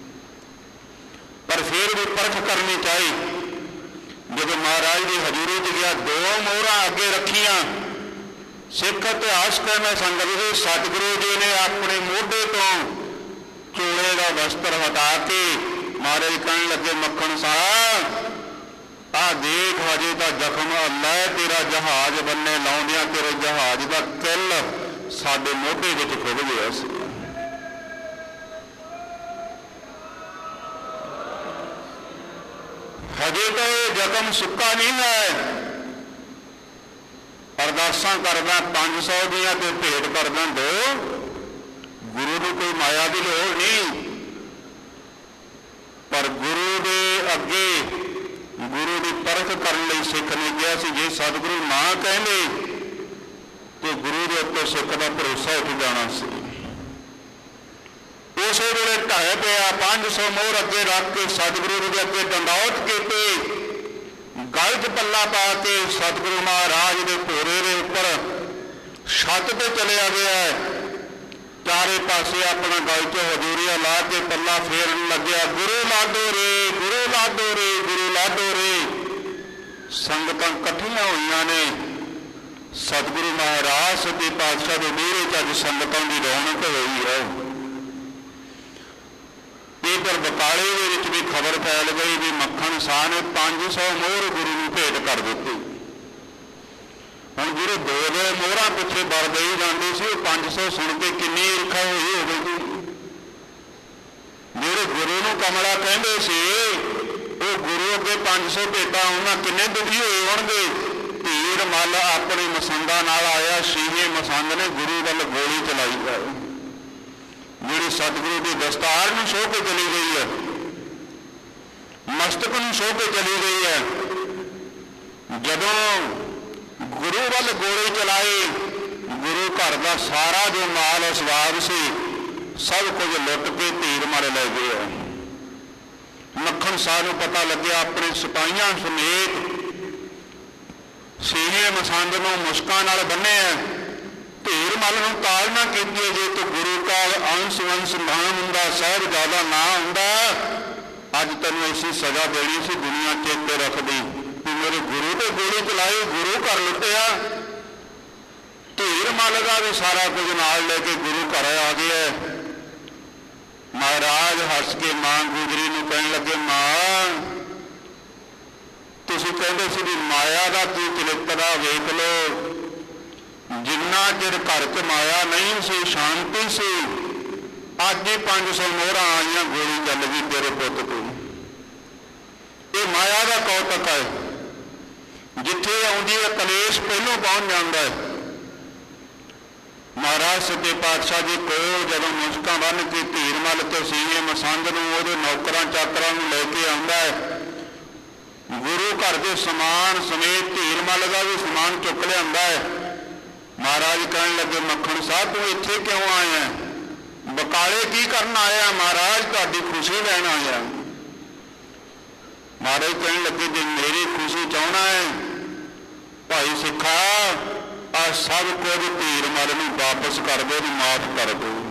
पर फिर भी परख करनी चाहिए। जब महाराज की हजूरी च गया, दो मोहरां अगे रखियां। सिख इतिहास कहना संगत जी, सतगुरु जी ने अपने मोढे तो चोले का वस्त्र हटा के महाराज कहन लगे मक्खण साह आ देख हजे तो जख्म अल्लाह तेरा जहाज बन्ने लाउंदियां तेरे जहाज का किल साडे मोढे विच खुल गया सी। हजे तो जख्म सुक्का नहीं है। अरदासां करदा 500 दियां ते भेंट करदा 2, गुरु नूं कोई माया की लोड़ नहीं। पर गुरु दे अगे गुरु की परख करने लई सिख ने कहा सी, जे सतगुरु ना कहंदे तो गुरु के उत्ते सिख का भरोसा उठ जाना सी। उस वेले ढाए पिया 500 मोहर अगे रख के सतगुरु के अगे दंडौत कीते, गल च पल्ला पा के सतगुरु महाराज के भोरे के उपर छत ते चलिया गया है। चारे पासे अपना गल च हजूरिया ला के पल्ला फेरन लग्या, गुरु लाडो रे, गुरु लाडो रे, गुरु लाडो रे। ਸੰਗਤਾਂ ਇਕੱਠੀਆਂ ਹੋਈਆਂ ਨੇ। ਸਤਿਗੁਰੂ ਮਹਾਰਾਜ ਸੱਚੇ ਪਾਤਸ਼ਾਹ ਦੇ ਵਿਹੜੇ 'ਚ ਅੱਜ ਸੰਗਤਾਂ ਦੀ ਰੌਣਕ ਹੋਈ ਹੈ। ਇਧਰ ਬਕਾਲੇ ਦੇ ਵਿੱਚ ਵੀ ਖਬਰ ਫੈਲ ਗਈ ਵੀ ਮੱਖਣ ਸ਼ਾਹ ਨੇ 500 ਮੋਹਰ ਗੁਰੂ ਨੂੰ ਭੇਟ ਕਰ ਦਿੱਤੀ। ਹੁਣ ਜਿਹੜੇ ਦੋ ਮੋਹਰਾਂ ਪਿੱਛੇ ਵਰ ਦੇਈ ਜਾਂਦੇ ਸੀ, ਉਹ 500 ਸੁਣ ਕੇ ਕਿੰਨੀ ਈਰਖਾ ਹੋਈ ਹੋਵੇਗੀ। ਜਿਹੜੇ ਗੁਰੂ ਨੂੰ ਕਮਲਾ ਕਹਿੰਦੇ ਸੀ, ਉਹ ਗੁਰੂ ਅੱਗੇ 500 ਭੇਟਾਂ ਉਹਨਾਂ ਕਿੰਨੇ ਦੁਖੀ ਹੋਏ ਹੋਣਗੇ। ਧੀਰ ਮੱਲ ਆਪਣੀ ਮਸੰਦਾਂ ਨਾਲ ਆਇਆ, ਸ਼ੀਵੇਂ ਮਸੰਦ ਨੇ ਗੁਰੂ ਵੱਲ ਗੋਲੀ ਚਲਾਈ ਹੈ, ਜਿਹੜੀ ਸਤਿਗੁਰੂ ਦੀ ਦਸਤਾਰ ਨੂੰ ਛੋਹ ਕੇ ਚਲੀ ਗਈ ਹੈ, ਮਸਤਕ ਨੂੰ ਛੋਹ ਕੇ ਚਲੀ ਗਈ ਹੈ। ਜਦੋਂ ਗੁਰੂ ਵੱਲ ਗੋਲੀ ਚਲਾਈ, ਗੁਰੂ ਘਰ ਦਾ ਸਾਰਾ ਜੋ ਮਾਲ ਅਸਬਾਬ ਸੀ ਸਭ ਕੁਝ ਲੁੱਟ ਕੇ ਧੀਰ ਮੱਲ ਲੈ ਗਏ। ਮੱਖਣ ਸ਼ਾਹ ਨੂੰ ਪਤਾ ਲੱਗਿਆ, ਆਪਣੇ ਸਿਪਾਹੀਆਂ ਸਮੇਤ ਸੀਵੇਂ ਮਸੰਦ ਨੂੰ ਮੁਸ਼ਕਾਂ ਨਾਲ ਬੰਨਿਆ। ਧੀਰ ਮੱਲ ਨੂੰ ਤਾੜਨਾ ਕੀਤੀ, ਜੇ ਤੂੰ ਗੁਰੂ ਕਾ ਅੰਸ਼ ਵੰਸ਼ ਨਾ ਹੁੰਦਾ, ਸਾਹਿਬਜ਼ਾਦਾ ਨਾ ਹੁੰਦਾ, ਅੱਜ ਤੈਨੂੰ ਐਸੀ ਸਜ਼ਾ ਦੇਣੀ ਸੀ ਦੁਨੀਆ ਚੇਤੇ ਰੱਖਦੀ ਵੀ ਮੇਰੇ ਗੁਰੂ ਤੇ ਗੋਲੀ ਚਲਾਈ, ਗੁਰੂ ਘਰ ਲੁੱਟਿਆ। ਧੀਰ ਮੱਲ ਦਾ ਵੀ ਸਾਰਾ ਕੁਝ ਨਾਲ ਲੈ ਕੇ ਗੁਰੂ ਘਰ ਆ ਗਿਆ। ਮਹਾਰਾਜ ਹੱਸ ਕੇ ਮਾਂ ਗੁਜਰੀ ਨੂੰ ਕਹਿਣ ਲੱਗੇ, ਮਾਂ ਤੁਸੀਂ ਕਹਿੰਦੇ ਸੀ ਵੀ ਮਾਇਆ ਦਾ ਕੀ ਚਰਿੱਤਰ ਆ, ਵੇਖ ਲਓ ਜਿੰਨਾ ਚਿਰ ਘਰ 'ਚ ਮਾਇਆ ਨਹੀਂ ਸੀ, ਸ਼ਾਂਤੀ ਸੀ, ਅੱਜ ਹੀ 500 ਮੋਹਰਾਂ ਆਈਆਂ, ਗੋਲੀ ਚੱਲ ਗਈ ਤੇਰੇ ਪੁੱਤ ਤੇ। ਇਹ ਮਾਇਆ ਦਾ ਕੌਤਕ ਹੈ। ਜਿੱਥੇ ਆਉਂਦੀ ਹੈ ਕਲੇਸ਼ ਪਹਿਲੋਂ ਪਹੁੰਚ ਜਾਂਦਾ ਹੈ। ਮਹਾਰਾਜ ਸੱਚੇ ਪਾਤਸ਼ਾਹ ਜੀ ਕੋਲ ਜਦੋਂ ਮੁਸ਼ਕਾਂ ਬੰਨ੍ਹ ਕੇ ਧੀਰ ਮੱਲ ਤੇ ਸੀਵੇਂ ਮਸੰਦ ਨੂੰ ਉਹਦੇ ਨੌਕਰਾਂ ਚਾਕਰਾਂ ਨੂੰ ਲੈ ਕੇ ਆਉਂਦਾ ਹੈ, ਗੁਰੂ ਘਰ ਦੇ ਸਮਾਨ ਸਮੇਤ ਧੀਰ ਮੱਲ ਦਾ ਵੀ ਸਮਾਨ ਚੁੱਕ ਲਿਆਂਦਾ ਹੈ। ਮਹਾਰਾਜ ਕਹਿਣ ਲੱਗੇ, ਮੱਖਣ ਸਾਹਿਬ ਤੂੰ ਇੱਥੇ ਕਿਉਂ ਆਇਆ, ਬਕਾਲੇ ਕੀ ਕਰਨ ਆਇਆ? ਮਹਾਰਾਜ ਤੁਹਾਡੀ ਖੁਸ਼ੀ ਲੈਣ ਆਇਆ। ਮਹਾਰਾਜ ਕਹਿਣ ਲੱਗੇ, ਜੇ ਮੇਰੀ ਖੁਸ਼ੀ ਚਾਹੁੰਦਾ ਹੈ ਭਾਈ ਸਿੱਖਾ, ਆ ਸਭ ਕੁਝ ਧੀਰ ਮੱਲ ਨੂੰ ਵਾਪਸ ਕਰ ਦਿਓ, ਨੂੰ ਮਾਫ ਕਰ ਦਿਓ।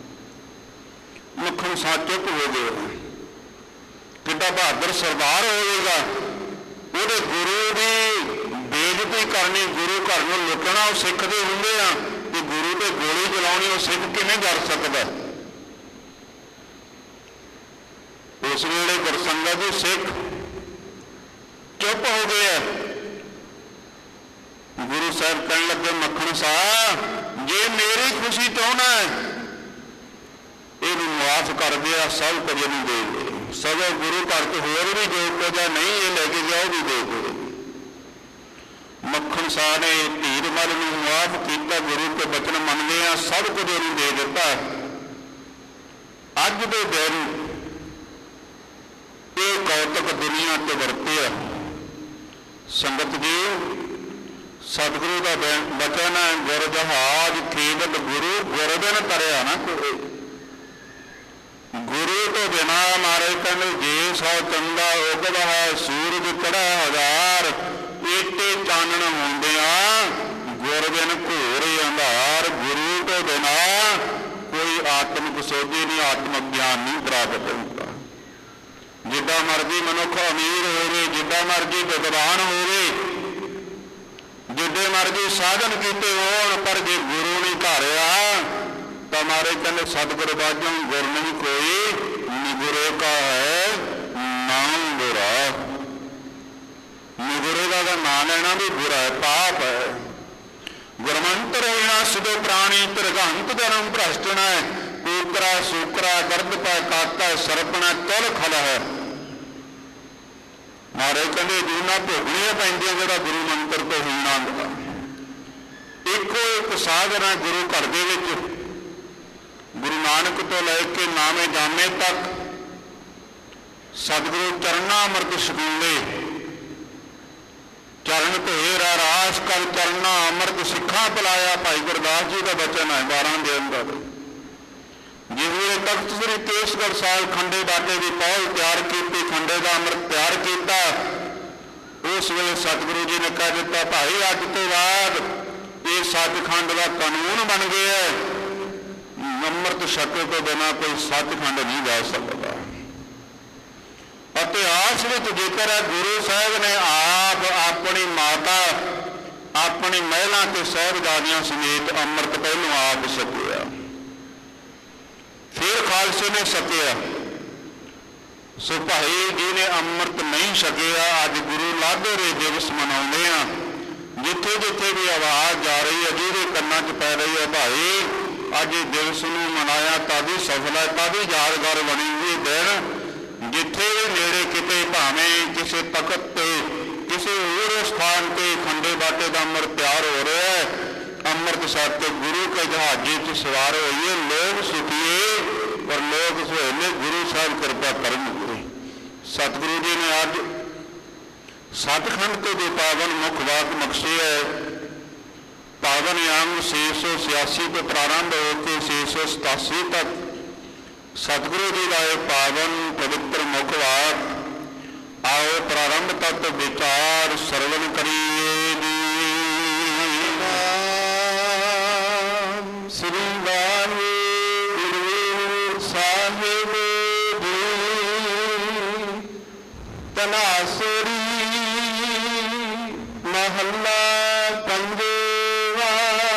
ਮੱਖਣ ਸਾਹਿਬ ਚੁੱਪ ਹੋ ਗਏ। ਕਿੱਡਾ ਬਹਾਦਰ ਸਰਦਾਰ ਹੋਵੇਗਾ, ਉਹਦੇ ਗੁਰੂ ਦੀ ਬੇਇੱਜ਼ਤੀ ਕਰਨੀ, ਗੁਰੂ ਘਰ ਨੂੰ ਲੁੱਟਣਾ। ਉਹ ਸਿੱਖ ਦੇ ਹੁੰਦੇ ਆ ਕਿ ਗੁਰੂ ਤੇ ਗੋਲੀ ਚਲਾਉਣੀ, ਉਹ ਸਿੱਖ ਕਿਵੇਂ ਕਰ ਸਕਦਾ? ਉਸ ਵੇਲੇ ਗੁਰਸੰਗਤ ਜੀ ਸਿੱਖ ਚੁੱਪ ਹੋ ਗਏ। ਗੁਰੂ ਸਾਹਿਬ ਕਹਿਣ ਲੱਗੇ, ਮੱਖਣ ਸਾਹਿਬ ਜੇ ਮੇਰੀ ਖੁਸ਼ੀ ਚਾਹੁੰਦਾ ਹੈ ਇਹਨੂੰ ਮਾਫ ਕਰ ਦਿਆ, ਸਭ ਕੁਝ ਇਹਨੂੰ ਦੇ ਦੇ। ਸਗੋਂ ਗੁਰੂ ਘਰ ਤੋਂ ਹੋਰ ਵੀ ਜੋ ਕੁਝ ਨਹੀਂ ਇਹ ਲੈ ਕੇ ਜਾਓ ਵੀ ਦੇ ਦੇ। ਮੱਖਣ ਸ਼ਾਹ ਨੇ ਧੀਰ ਮੱਲ ਨੂੰ ਮਾਫ ਕੀਤਾ, ਗੁਰੂ ਕੇ ਬਚਨ ਮੰਨਦੇ ਆ, ਸਭ ਕੁਝ ਇਹਨੂੰ ਦੇ ਦਿੱਤਾ। ਅੱਜ ਦੇ ਦਿਨ ਇਹ ਕੌਤਕ ਦੁਨੀਆ ਤੇ ਵਰਤਿਆ। ਸੰਗਤ ਜੀ, ਸਤਿਗੁਰੂ ਦਾ ਬਚਨ ਹੈ, ਗੁਰ ਜਹਾਜ ਖੇਵਤ ਗੁਰੂ, ਗੁਰ ਬਿਨ ਤਰਿਆ ਨਾ ਕੋਈ। ਗੁਰੂ ਤੋਂ ਬਿਨਾ ਮਾਰੇ ਕਹਿੰਦੇ ਜੇ 100 ਚੰਦਾ ਉਗਦਾ ਹੈ, ਸੂਰਜ ਚੜਾ 1000, ਏਟੇ ਚਾਨਣ ਹੁੰਦਿਆਂ ਗੁਰ ਬਿਨ ਘੋਰ ਅੰਧਾਰ। ਗੁਰੂ ਤੋਂ ਬਿਨਾ ਕੋਈ ਆਤਮਿਕ ਸੋਝੀ ਨਹੀਂ, ਆਤਮਿਕ ਗਿਆਨ ਨਹੀਂ ਪ੍ਰਾਪਤ ਹੁੰਦਾ। ਜਿੱਦਾਂ ਮਰਜ਼ੀ ਮਨੁੱਖ ਅਮੀਰ ਹੋਵੇ, ਜਿੱਦਾਂ ਮਰਜ਼ੀ ਵਿਦਵਾਨ ਹੋਵੇ, ਜਿੱਡੇ ਮਰਜ਼ੀ ਸਾਧਨ ਕੀਤੇ ਹੋਣ, ਪਰ ਜੇ ਗੁਰੂ ਨਹੀਂ ਘਾਰਿਆ ਤਾਂ ਮਾਰੇ ਕਹਿੰਦੇ ਸਤਿਗੁਰ ਬਾਝੋਂ ਗੁਰ ਨਹੀਂ ਕੋਈ, ਨਿਗੁਰੇ ਕਾ ਹੈ ਨਾਮ ਬੁਰਾ। ਨਿਗੁਰੇ ਦਾ ਨਾਂ ਲੈਣਾ ਵੀ ਬੁਰਾ ਹੈ, ਪਾਪ ਹੈ। ਗੁਰਮੰਤਰ ਹੋਣਾ ਸਿਧੋ ਪ੍ਰਾਣੀ, ਤ੍ਰਿਗੰਤ ਜਨਮ ਭ੍ਰਸ਼ਟਣਾ ਹੈ, ਕੂਕਰਾ ਸੂਕਰਾ ਗਰਦ ਪੈ ਕਾਤਾ, ਸਰਪਣਾ ਤੁਲ ਖਲ ਹੈ। ਮਾਰੇ ਕਹਿੰਦੇ ਜੂਨਾ ਭੋਗਣੀਆਂ ਪੈਂਦੀਆਂ ਜਿਹੜਾ ਗੁਰੂ ਮੰਤਰ ਤੋਂ ਹੋਣਾ ਹੁੰਦਾ। ਇੱਕੋ ਇੱਕ ਸਾਧਨਾ ਗੁਰੂ ਘਰ ਦੇ ਵਿੱਚ ਗੁਰੂ ਨਾਨਕ ਤੋਂ ਲੈ ਕੇ ਨਾਮੇ ਜਾਮੇ ਤੱਕ ਸਤਿਗੁਰੂ ਚਰਨਾ ਅੰਮ੍ਰਿਤ ਛਕਾਉਂਦੇ। ਚਰਨ ਧੋਏ ਰਾਸ ਕਰ ਚਰਨਾ ਅੰਮ੍ਰਿਤ ਸਿੱਖਾਂ ਪਿਲਾਇਆ। ਭਾਈ ਗੁਰਦਾਸ ਜੀ ਦਾ ਬਚਨ ਹੈ 12 ਦੇ ਅੰਦਰ। ਜਿਸ ਵੇਲੇ ਤਖਤ ਸ੍ਰੀ ਕੇਸਗੜ੍ਹ ਸਾਹਿਬ ਖੰਡੇ ਬਾਟੇ ਦੀ ਪਹੁਲ ਤਿਆਰ ਕੀਤੀ, ਖੰਡੇ ਦਾ ਅੰਮ੍ਰਿਤ ਤਿਆਰ ਕੀਤਾ, ਉਸ ਵੇਲੇ ਸਤਿਗੁਰੂ ਜੀ ਨੇ ਕਹਿ ਦਿੱਤਾ, ਭਾਈ ਅੱਜ ਤੋਂ ਬਾਅਦ ਇਹ ਸੱਚਖੰਡ ਦਾ ਕਾਨੂੰਨ ਬਣ ਗਿਆ, ਅੰਮ੍ਰਿਤ ਛਕੇ ਤੋਂ ਬਿਨਾਂ ਕੋਈ ਸੱਚਖੰਡ ਨਹੀਂ ਜਾ ਸਕਦਾ। ਇਤਿਹਾਸ ਵਿੱਚ ਜ਼ਿਕਰ ਹੈ ਗੁਰੂ ਸਾਹਿਬ ਨੇ ਆਪ ਆਪਣੀ ਮਾਤਾ ਆਪਣੀ ਮਹਿਲਾ ਤੇ ਸਾਹਿਬਜ਼ਾਦਿਆਂ ਸਮੇਤ ਅੰਮ੍ਰਿਤ ਪਹਿਲੋਂ ਆਪ ਛਕਿਆ, ਫਿਰ ਖਾਲਸੇ ਨੇ ਛਕਿਆ। ਸੋ ਭਾਈ ਜਿਹਨੇ ਅੰਮ੍ਰਿਤ ਨਹੀਂ ਛਕਿਆ, ਅੱਜ ਗੁਰੂ ਲਾਧੋਰੇ ਦਿਵਸ ਮਨਾਉਂਦੇ ਆ। ਜਿੱਥੇ ਜਿੱਥੇ ਵੀ ਆਵਾਜ਼ ਜਾ ਰਹੀ ਹੈ, ਜਿਹਦੇ ਕੰਨਾਂ 'ਚ ਪੈ ਰਹੀ ਹੈ, ਭਾਈ ਅੱਜ ਦਿਵਸ ਨੂੰ ਮਨਾਇਆ ਤਾਂ ਵੀ ਸਫਲ ਹੈ, ਤਾਂ ਵੀ ਯਾਦਗਾਰ ਬਣੀ ਹੋਈ ਦਿਨ। ਜਿੱਥੇ ਵੀ ਨੇੜੇ ਕਿਤੇ ਭਾਵੇਂ ਕਿਸੇ ਤਖਤ ਤੇ ਕਿਸੇ ਹੋਰ ਸਥਾਨ ਤੇ ਖੰਡੇ ਬਾਟੇ ਦਾ ਅੰਮ੍ਰਿਤ ਤਿਆਰ ਹੋ ਰਿਹਾ ਹੈ, ਅੰਮ੍ਰਿਤ ਛਕ ਕੇ ਗੁਰੂ ਕੇ ਜਹਾਜ਼ੇ 'ਚ ਸਵਾਰ ਹੋਈਏ। ਲੋਕ ਸੁਖੀਏ ਪਰ ਲੋਕ ਸੁਹੇਲੇ, ਗੁਰੂ ਸਾਹਿਬ ਕਿਰਪਾ ਕਰਨਗੇ। ਸਤਿਗੁਰੂ ਜੀ ਨੇ ਅੱਜ ਸੱਚਖੰਡ ਤੋਂ ਜੋ ਪਾਵਨ ਮੁੱਖ ਵਾਕ ਬਖਸ਼ੇ ਹੈ, ਪਾਵਨ ਅੰਗ 686 ਤੋਂ ਪ੍ਰਾਰੰਭ ਹੋ ਕੇ 687 ਤੱਕ ਸਤਿਗੁਰੂ ਜੀ ਦਾ ਇਹ ਪਾਵਨ ਪਵਿੱਤਰ ਮੁੱਖ ਵਾਕ, ਆਓ ਪ੍ਰਾਰੰਭ ਤੱਕ ਵਿਚਾਰ ਸਰਵਣ ਕਰੀਏ ਜੀ। ਸ੍ਰੀ ਵਾਹਿਗੁਰੂ ਸਾਹਿਬ ਜੀ। ਤਨਾਸਰੀ ਮਹੱਲਾ ਪੰਜਵਾ।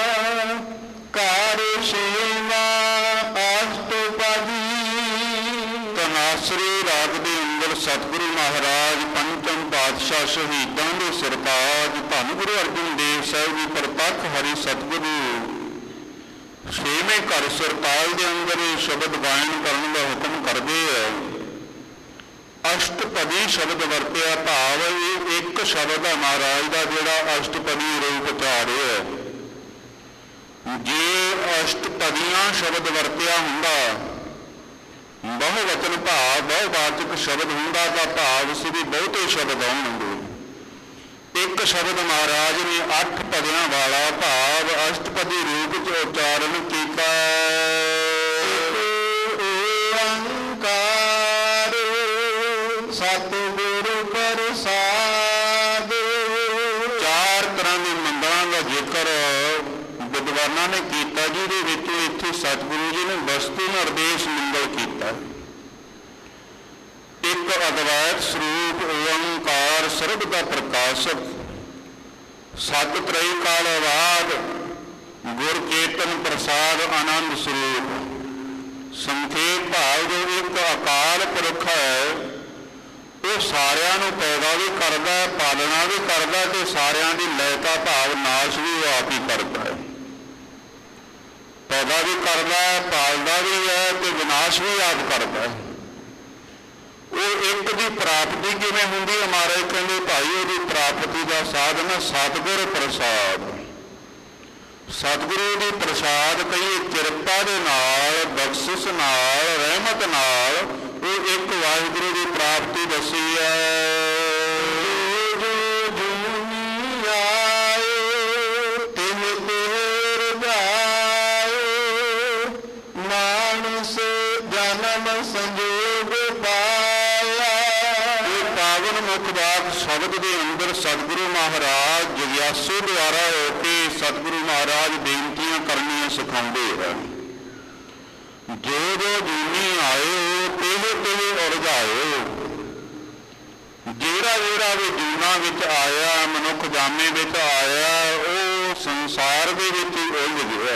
ਕਾਰ ਸੇਵਾ ਅਸ਼ਟਪਦੀ। ਤਨਾਸਰੀ ਰਾਗ ਦੇ ਅੰਦਰ ਸਤਿਗੁਰੂ ਮਹਾਰਾਜ ਪੰਚਮ ਪਾਤਸ਼ਾਹ ਸ਼ਹੀਦਾਂ ਦੇ ਸਰਤਾਜ ਧੰਨ ਗੁਰੂ ਅਰਜਨ ਦੇਵ ਸਾਹਿਬ ਜੀ ਪ੍ਰਤੱਖ ਹਰੀ ਸਤਿਗੁਰੂ ਛੇਵੇਂ ਘਰ ਸਰਤਾਜ ਦੇ ਅੰਦਰ ਇਹ ਸ਼ਬਦ ਗਾਇਨ ਕਰਨ ਦਾ ਹੁਕਮ ਕਰਦੇ ਹੈ। ਅਸ਼ਟਪਦੀ ਸ਼ਬਦ ਵਰਤਿਆ, ਭਾਵ ਇਹ ਇੱਕ ਸ਼ਬਦ ਹੈ ਮਹਾਰਾਜ ਦਾ ਜਿਹੜਾ ਅਸ਼ਟਪਦੀ ਰੂਪ ਧਾਰਿਆ ਹੈ। ਜੇ ਅਸ਼ਟਪਦੀਆਂ ਸ਼ਬਦ ਵਰਤਿਆ ਹੁੰਦਾ, ਬਹੁਵਚਨ ਭਾਵ ਬਹੁਵਾਚਕ ਸ਼ਬਦ ਹੁੰਦਾ ਤਾਂ ਭਾਵ ਸੀ ਬਹੁਤੇ ਸ਼ਬਦ ਆਉਣਗੇ। ਇੱਕ ਸ਼ਬਦ ਮਹਾਰਾਜ ਨੇ 8 ਪਦਿਆਂ ਵਾਲਾ ਭਾਵ ਅਸ਼ਟਪਦੀ ਰੂਪ 'ਚ ਉਚਾਰਨ ਕੀਤਾ। ਓੰਕਾਰ ਸਤਿਗੁਰੂ ਪ੍ਰਸਾਦ। 4 ਤਰ੍ਹਾਂ ਦੇ ਮੰਦਰਾਂ ਦਾ ਜ਼ਿਕਰ ਵਿਦਵਾਨਾਂ ਨੇ ਕੀਤਾ, ਜਿਹਦੇ ਵਿੱਚ ਇੱਥੇ ਸਤਿਗੁਰੂ ਜੀ ਨੇ ਵਸਤੂ ਨਿਰਦੇਸ਼ ਮੰਗਲ ਕੀਤਾ। ਇੱਕ ਅਦਵੈਤ ਸਰੂਪ ਓੰਕਾਰ ਸਰਬ ਦਾ ਪ੍ਰਕਾਸ਼ਕ, ਸਤ ਤ੍ਰੈ ਕਾਲਵਾਦ ਗੁਰ ਚੇਤਨ ਪ੍ਰਸਾਦ ਆਨੰਦ ਸਰੂਪ। ਸੰਖੇਪ ਭਾਵ ਜੋ ਇੱਕ ਅਕਾਲ ਪੁਰਖ ਹੈ, ਉਹ ਸਾਰਿਆਂ ਨੂੰ ਪੈਦਾ ਵੀ ਕਰਦਾ, ਪਾਲਣਾ ਵੀ ਕਰਦਾ ਤੇ ਸਾਰਿਆਂ ਦੀ ਲੈਤਾ ਭਾਵ ਨਾਸ਼ ਵੀ ਉਹ ਆਪ ਹੀ ਕਰਦਾ ਹੈ। ਪੈਦਾ ਵੀ ਕਰਦਾ, ਪਾਲਦਾ ਵੀ ਹੈ ਤੇ ਵਿਨਾਸ਼ ਵੀ ਆਪ ਕਰਦਾ ਹੈ। ਉਹ ਇੱਕ ਦੀ ਪ੍ਰਾਪਤੀ ਕਿਵੇਂ ਹੁੰਦੀ ਹੈ? ਮਹਾਰਾਜ ਕਹਿੰਦੇ ਭਾਈ ਉਹਦੀ ਪ੍ਰਾਪਤੀ ਦਾ ਸਾਧਨ ਸਤਿਗੁਰ ਪ੍ਰਸਾਦ। ਸਤਿਗੁਰੂ ਦੀ ਪ੍ਰਸਾਦ ਕਹੀਏ ਕਿਰਪਾ ਦੇ ਨਾਲ, ਬਖਸ਼ਿਸ਼ ਨਾਲ, ਰਹਿਮਤ ਨਾਲ ਉਹ ਇੱਕ ਵਾਹਿਗੁਰੂ ਦੀ ਪ੍ਰਾਪਤੀ ਦੱਸੀ ਹੈ। ਸ਼ਬਦ ਦੇ ਅੰਦਰ ਸਤਿਗੁਰੂ ਮਹਾਰਾਜ ਜਗਿਆਸੂ ਦੁਆਰਾ ਹੋ ਕੇ ਸਤਿਗੁਰੂ ਮਹਾਰਾਜ ਬੇਨਤੀਆਂ ਕਰਨੀਆਂ ਸਿਖਾਉਂਦੇ ਹਨ। ਜੋ ਜੋ ਜੂਨੀ ਆਇਓ ਤੇਹੇ ਤੇਹੇ ਉਰਝਾਇਓ। ਜਿਹੜਾ ਜਿਹੜਾ ਵੀ ਜੂਨਾਂ ਵਿੱਚ ਆਇਆ, ਮਨੁੱਖ ਜਾਮੇ ਵਿੱਚ ਆਇਆ, ਉਹ ਸੰਸਾਰ ਦੇ ਵਿੱਚ ਹੀ ਉਲਝ ਗਿਆ।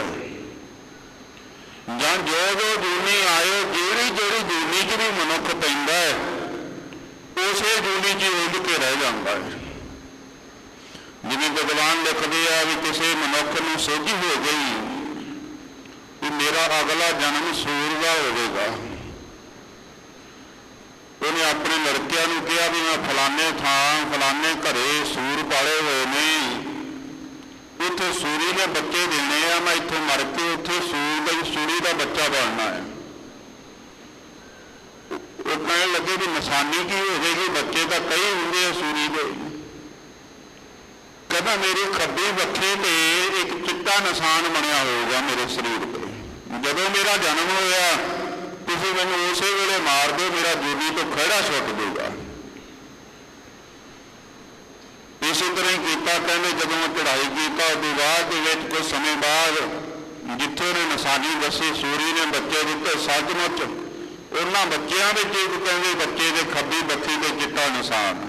ਜਾਂ ਜੋ ਜੋ ਜੂਨੀ ਆਇਓ, ਜਿਹੜੀ ਜਿਹੜੀ ਜੂਨੀ 'ਚ ਵੀ ਮਨੁੱਖ ਪੈਂਦਾ ਹੈ ਉਸੇ ਜੂਨੀ 'ਚ ਉਲਝ ਕੇ ਰਹਿ ਜਾਂਦਾ ਹੈ। ਜਿਵੇਂ ਵਿਦਵਾਨ ਲਿਖਦੇ ਆ ਵੀ ਕਿਸੇ ਮਨੁੱਖ ਨੂੰ ਸੋਝੀ ਹੋ ਗਈ ਕਿ ਮੇਰਾ ਅਗਲਾ ਜਨਮ ਸੂਰ ਦਾ ਹੋਵੇਗਾ। ਉਹਨੇ ਆਪਣੇ ਲੜਕਿਆਂ ਨੂੰ ਕਿਹਾ ਵੀ ਮੈਂ ਫਲਾਣੇ ਥਾਂ ਫਲਾਣੇ ਘਰੇ ਸੂਰ ਪਾਲੇ ਹੋਏ ਨੇ, ਉੱਥੇ ਸੂਰੀ ਦੇ ਬੱਚੇ ਦੇਣੇ ਆ, ਮੈਂ ਇੱਥੇ ਮਰ ਕੇ ਉੱਥੇ ਸੂਰੀ ਦਾ ਬੱਚਾ ਬਣਨਾ ਹੈ। ਉਹ ਕਹਿਣ ਲੱਗੇ ਵੀ ਨਿਸ਼ਾਨੀ ਕੀ ਹੋਵੇਗੀ? ਬੱਚੇ ਤਾਂ ਕਈ ਹੁੰਦੇ ਆ ਸੂਰੀ ਦੇ। ਕਹਿੰਦਾ ਮੇਰੀ ਖੱਬੀ ਬੱਖੀ ਤੇ ਇੱਕ ਚਿੱਟਾ ਨਿਸ਼ਾਨ ਬਣਿਆ ਹੋਊਗਾ ਮੇਰੇ ਸਰੀਰ ਤੇ। ਜਦੋਂ ਮੇਰਾ ਜਨਮ ਹੋਇਆ ਤੁਸੀਂ ਮੈਨੂੰ ਉਸੇ ਵੇਲੇ ਮਾਰ ਦਿਓ, ਮੇਰਾ ਜੂਨੀ ਤੋਂ ਖਹਿੜਾ ਛੁੱਟ ਦੇਊਗਾ। ਇਸੇ ਤਰ੍ਹਾਂ ਹੀ ਕੀਤਾ। ਕਹਿੰਦੇ ਜਦੋਂ ਮੈਂ ਚੜ੍ਹਾਈ ਕੀਤਾ ਉਹਦੇ ਬਾਅਦ ਦੇ ਵਿੱਚ ਕੁਝ ਸਮੇਂ ਬਾਅਦ ਜਿੱਥੇ ਉਹਨੇ ਨਿਸ਼ਾਨੀ ਦੱਸੀ ਸੂਰੀ ਨੇ ਬੱਚੇ ਦਿੱਤੇ, ਸੱਚਮੁੱਚ ਉਹਨਾਂ ਬੱਚਿਆਂ ਵਿੱਚ ਇੱਕ ਕਹਿੰਦੇ ਬੱਚੇ ਦੇ ਖੱਬੀ ਬੱਖੀ ਤੇ ਚਿੱਟਾ ਨਿਸ਼ਾਨ,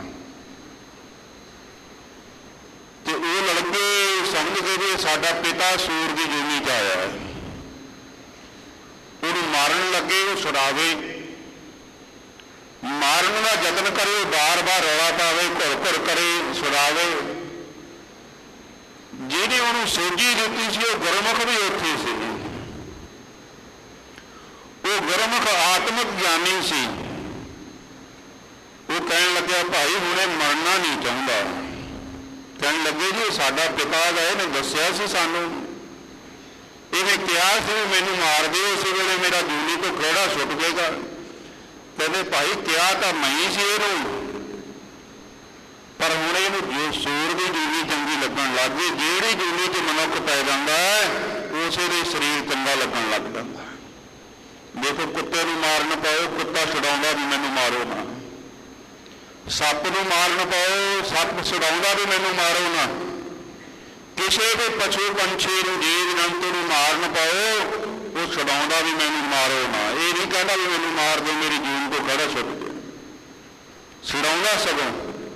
ਤੇ ਉਹ ਲੜਕੇ ਸਮਝ ਗਏ ਵੀ ਸਾਡਾ ਪਿਤਾ ਸੂਰ ਦੀ ਜੂਨੀ 'ਚ ਆਇਆ ਹੈ। ਉਹਨੂੰ ਮਾਰਨ ਲੱਗੇ, ਉਹ ਛੁਡਾਵੇ, ਮਾਰਨ ਦਾ ਯਤਨ ਕਰੇ, ਉਹ ਬਾਰ-ਬਾਰ ਰੌਲਾ ਪਾਵੇ, ਘੁਰ-ਘੁਰ ਕਰੇ, ਛੁਡਾਵੇ। ਜਿਹਨੇ ਉਹਨੂੰ ਸੋਝੀ ਦਿੱਤੀ ਸੀ ਉਹ ਗੁਰਮੁਖ ਵੀ ਉੱਥੇ ਸੀ। ਉਹ ਗੁਰਮੁਖ ਆਤਮਿਕ ਗਿਆਨੀ ਸੀ। ਉਹ ਕਹਿਣ ਲੱਗਿਆ ਭਾਈ ਹੁਣੇ ਮਰਨਾ ਨਹੀਂ ਚਾਹੁੰਦਾ। ਕਹਿਣ ਲੱਗੇ ਜੀ ਸਾਡਾ ਪਿਤਾ ਦਾ ਇਹਨੇ ਦੱਸਿਆ ਸੀ ਸਾਨੂੰ, ਇਹਨੇ ਕਿਹਾ ਸੀ ਮੈਨੂੰ ਮਾਰ ਦਿਓ, ਉਸੇ ਵੇਲੇ ਮੇਰਾ ਜੂਨੀ ਤੋਂ ਖਹਿੜਾ ਸੁੱਟ ਜਾਏਗਾ। ਕਹਿੰਦੇ ਭਾਈ ਕਿਹਾ ਤਾਂ ਮੈਂ ਸੀ ਇਹਨੂੰ, ਪਰ ਹੁਣ ਇਹਨੂੰ ਜੋ ਸੂਰ ਦੀ ਜੂਨੀ ਚੰਗੀ ਲੱਗਣ ਲੱਗ ਗਈ। ਜਿਹੜੀ ਜੂਨੀ 'ਚ ਮਨੁੱਖ ਪੈ ਜਾਂਦਾ ਹੈ ਉਸੇ ਦੇ ਸਰੀਰ ਚੰਗਾ ਲੱਗਣ ਲੱਗ ਜਾਂਦਾ। ਦੇਖੋ ਕੁੱਤੇ ਨੂੰ ਮਾਰਨ ਪਾਓ, ਕੁੱਤਾ ਛੁਡਾਉਂਦਾ ਵੀ ਮੈਨੂੰ ਮਾਰੋ ਨਾ। ਸੱਪ ਨੂੰ ਮਾਰਨ ਪਾਓ, ਸੱਪ ਛੁਡਾਉਂਦਾ ਵੀ ਮੈਨੂੰ ਮਾਰੋ ਨਾ। ਕਿਸੇ ਵੀ ਪਸ਼ੂ ਪੰਛੀ ਨੂੰ ਜੀਵ ਜੰਤੂ ਨੂੰ ਮਾਰਨ ਪਾਓ, ਉਹ ਛੁਡਾਉਂਦਾ ਵੀ ਮੈਨੂੰ ਮਾਰੋ ਨਾ। ਇਹ ਨਹੀਂ ਕਹਿੰਦਾ ਵੀ ਮੈਨੂੰ ਮਾਰ ਦਿਓ, ਮੇਰੀ ਜੂਨ ਤੋਂ ਖੜਾ ਛੁੱਟ ਦਿਓ। ਛੁਡਾਉਂਦਾ ਸਗੋਂ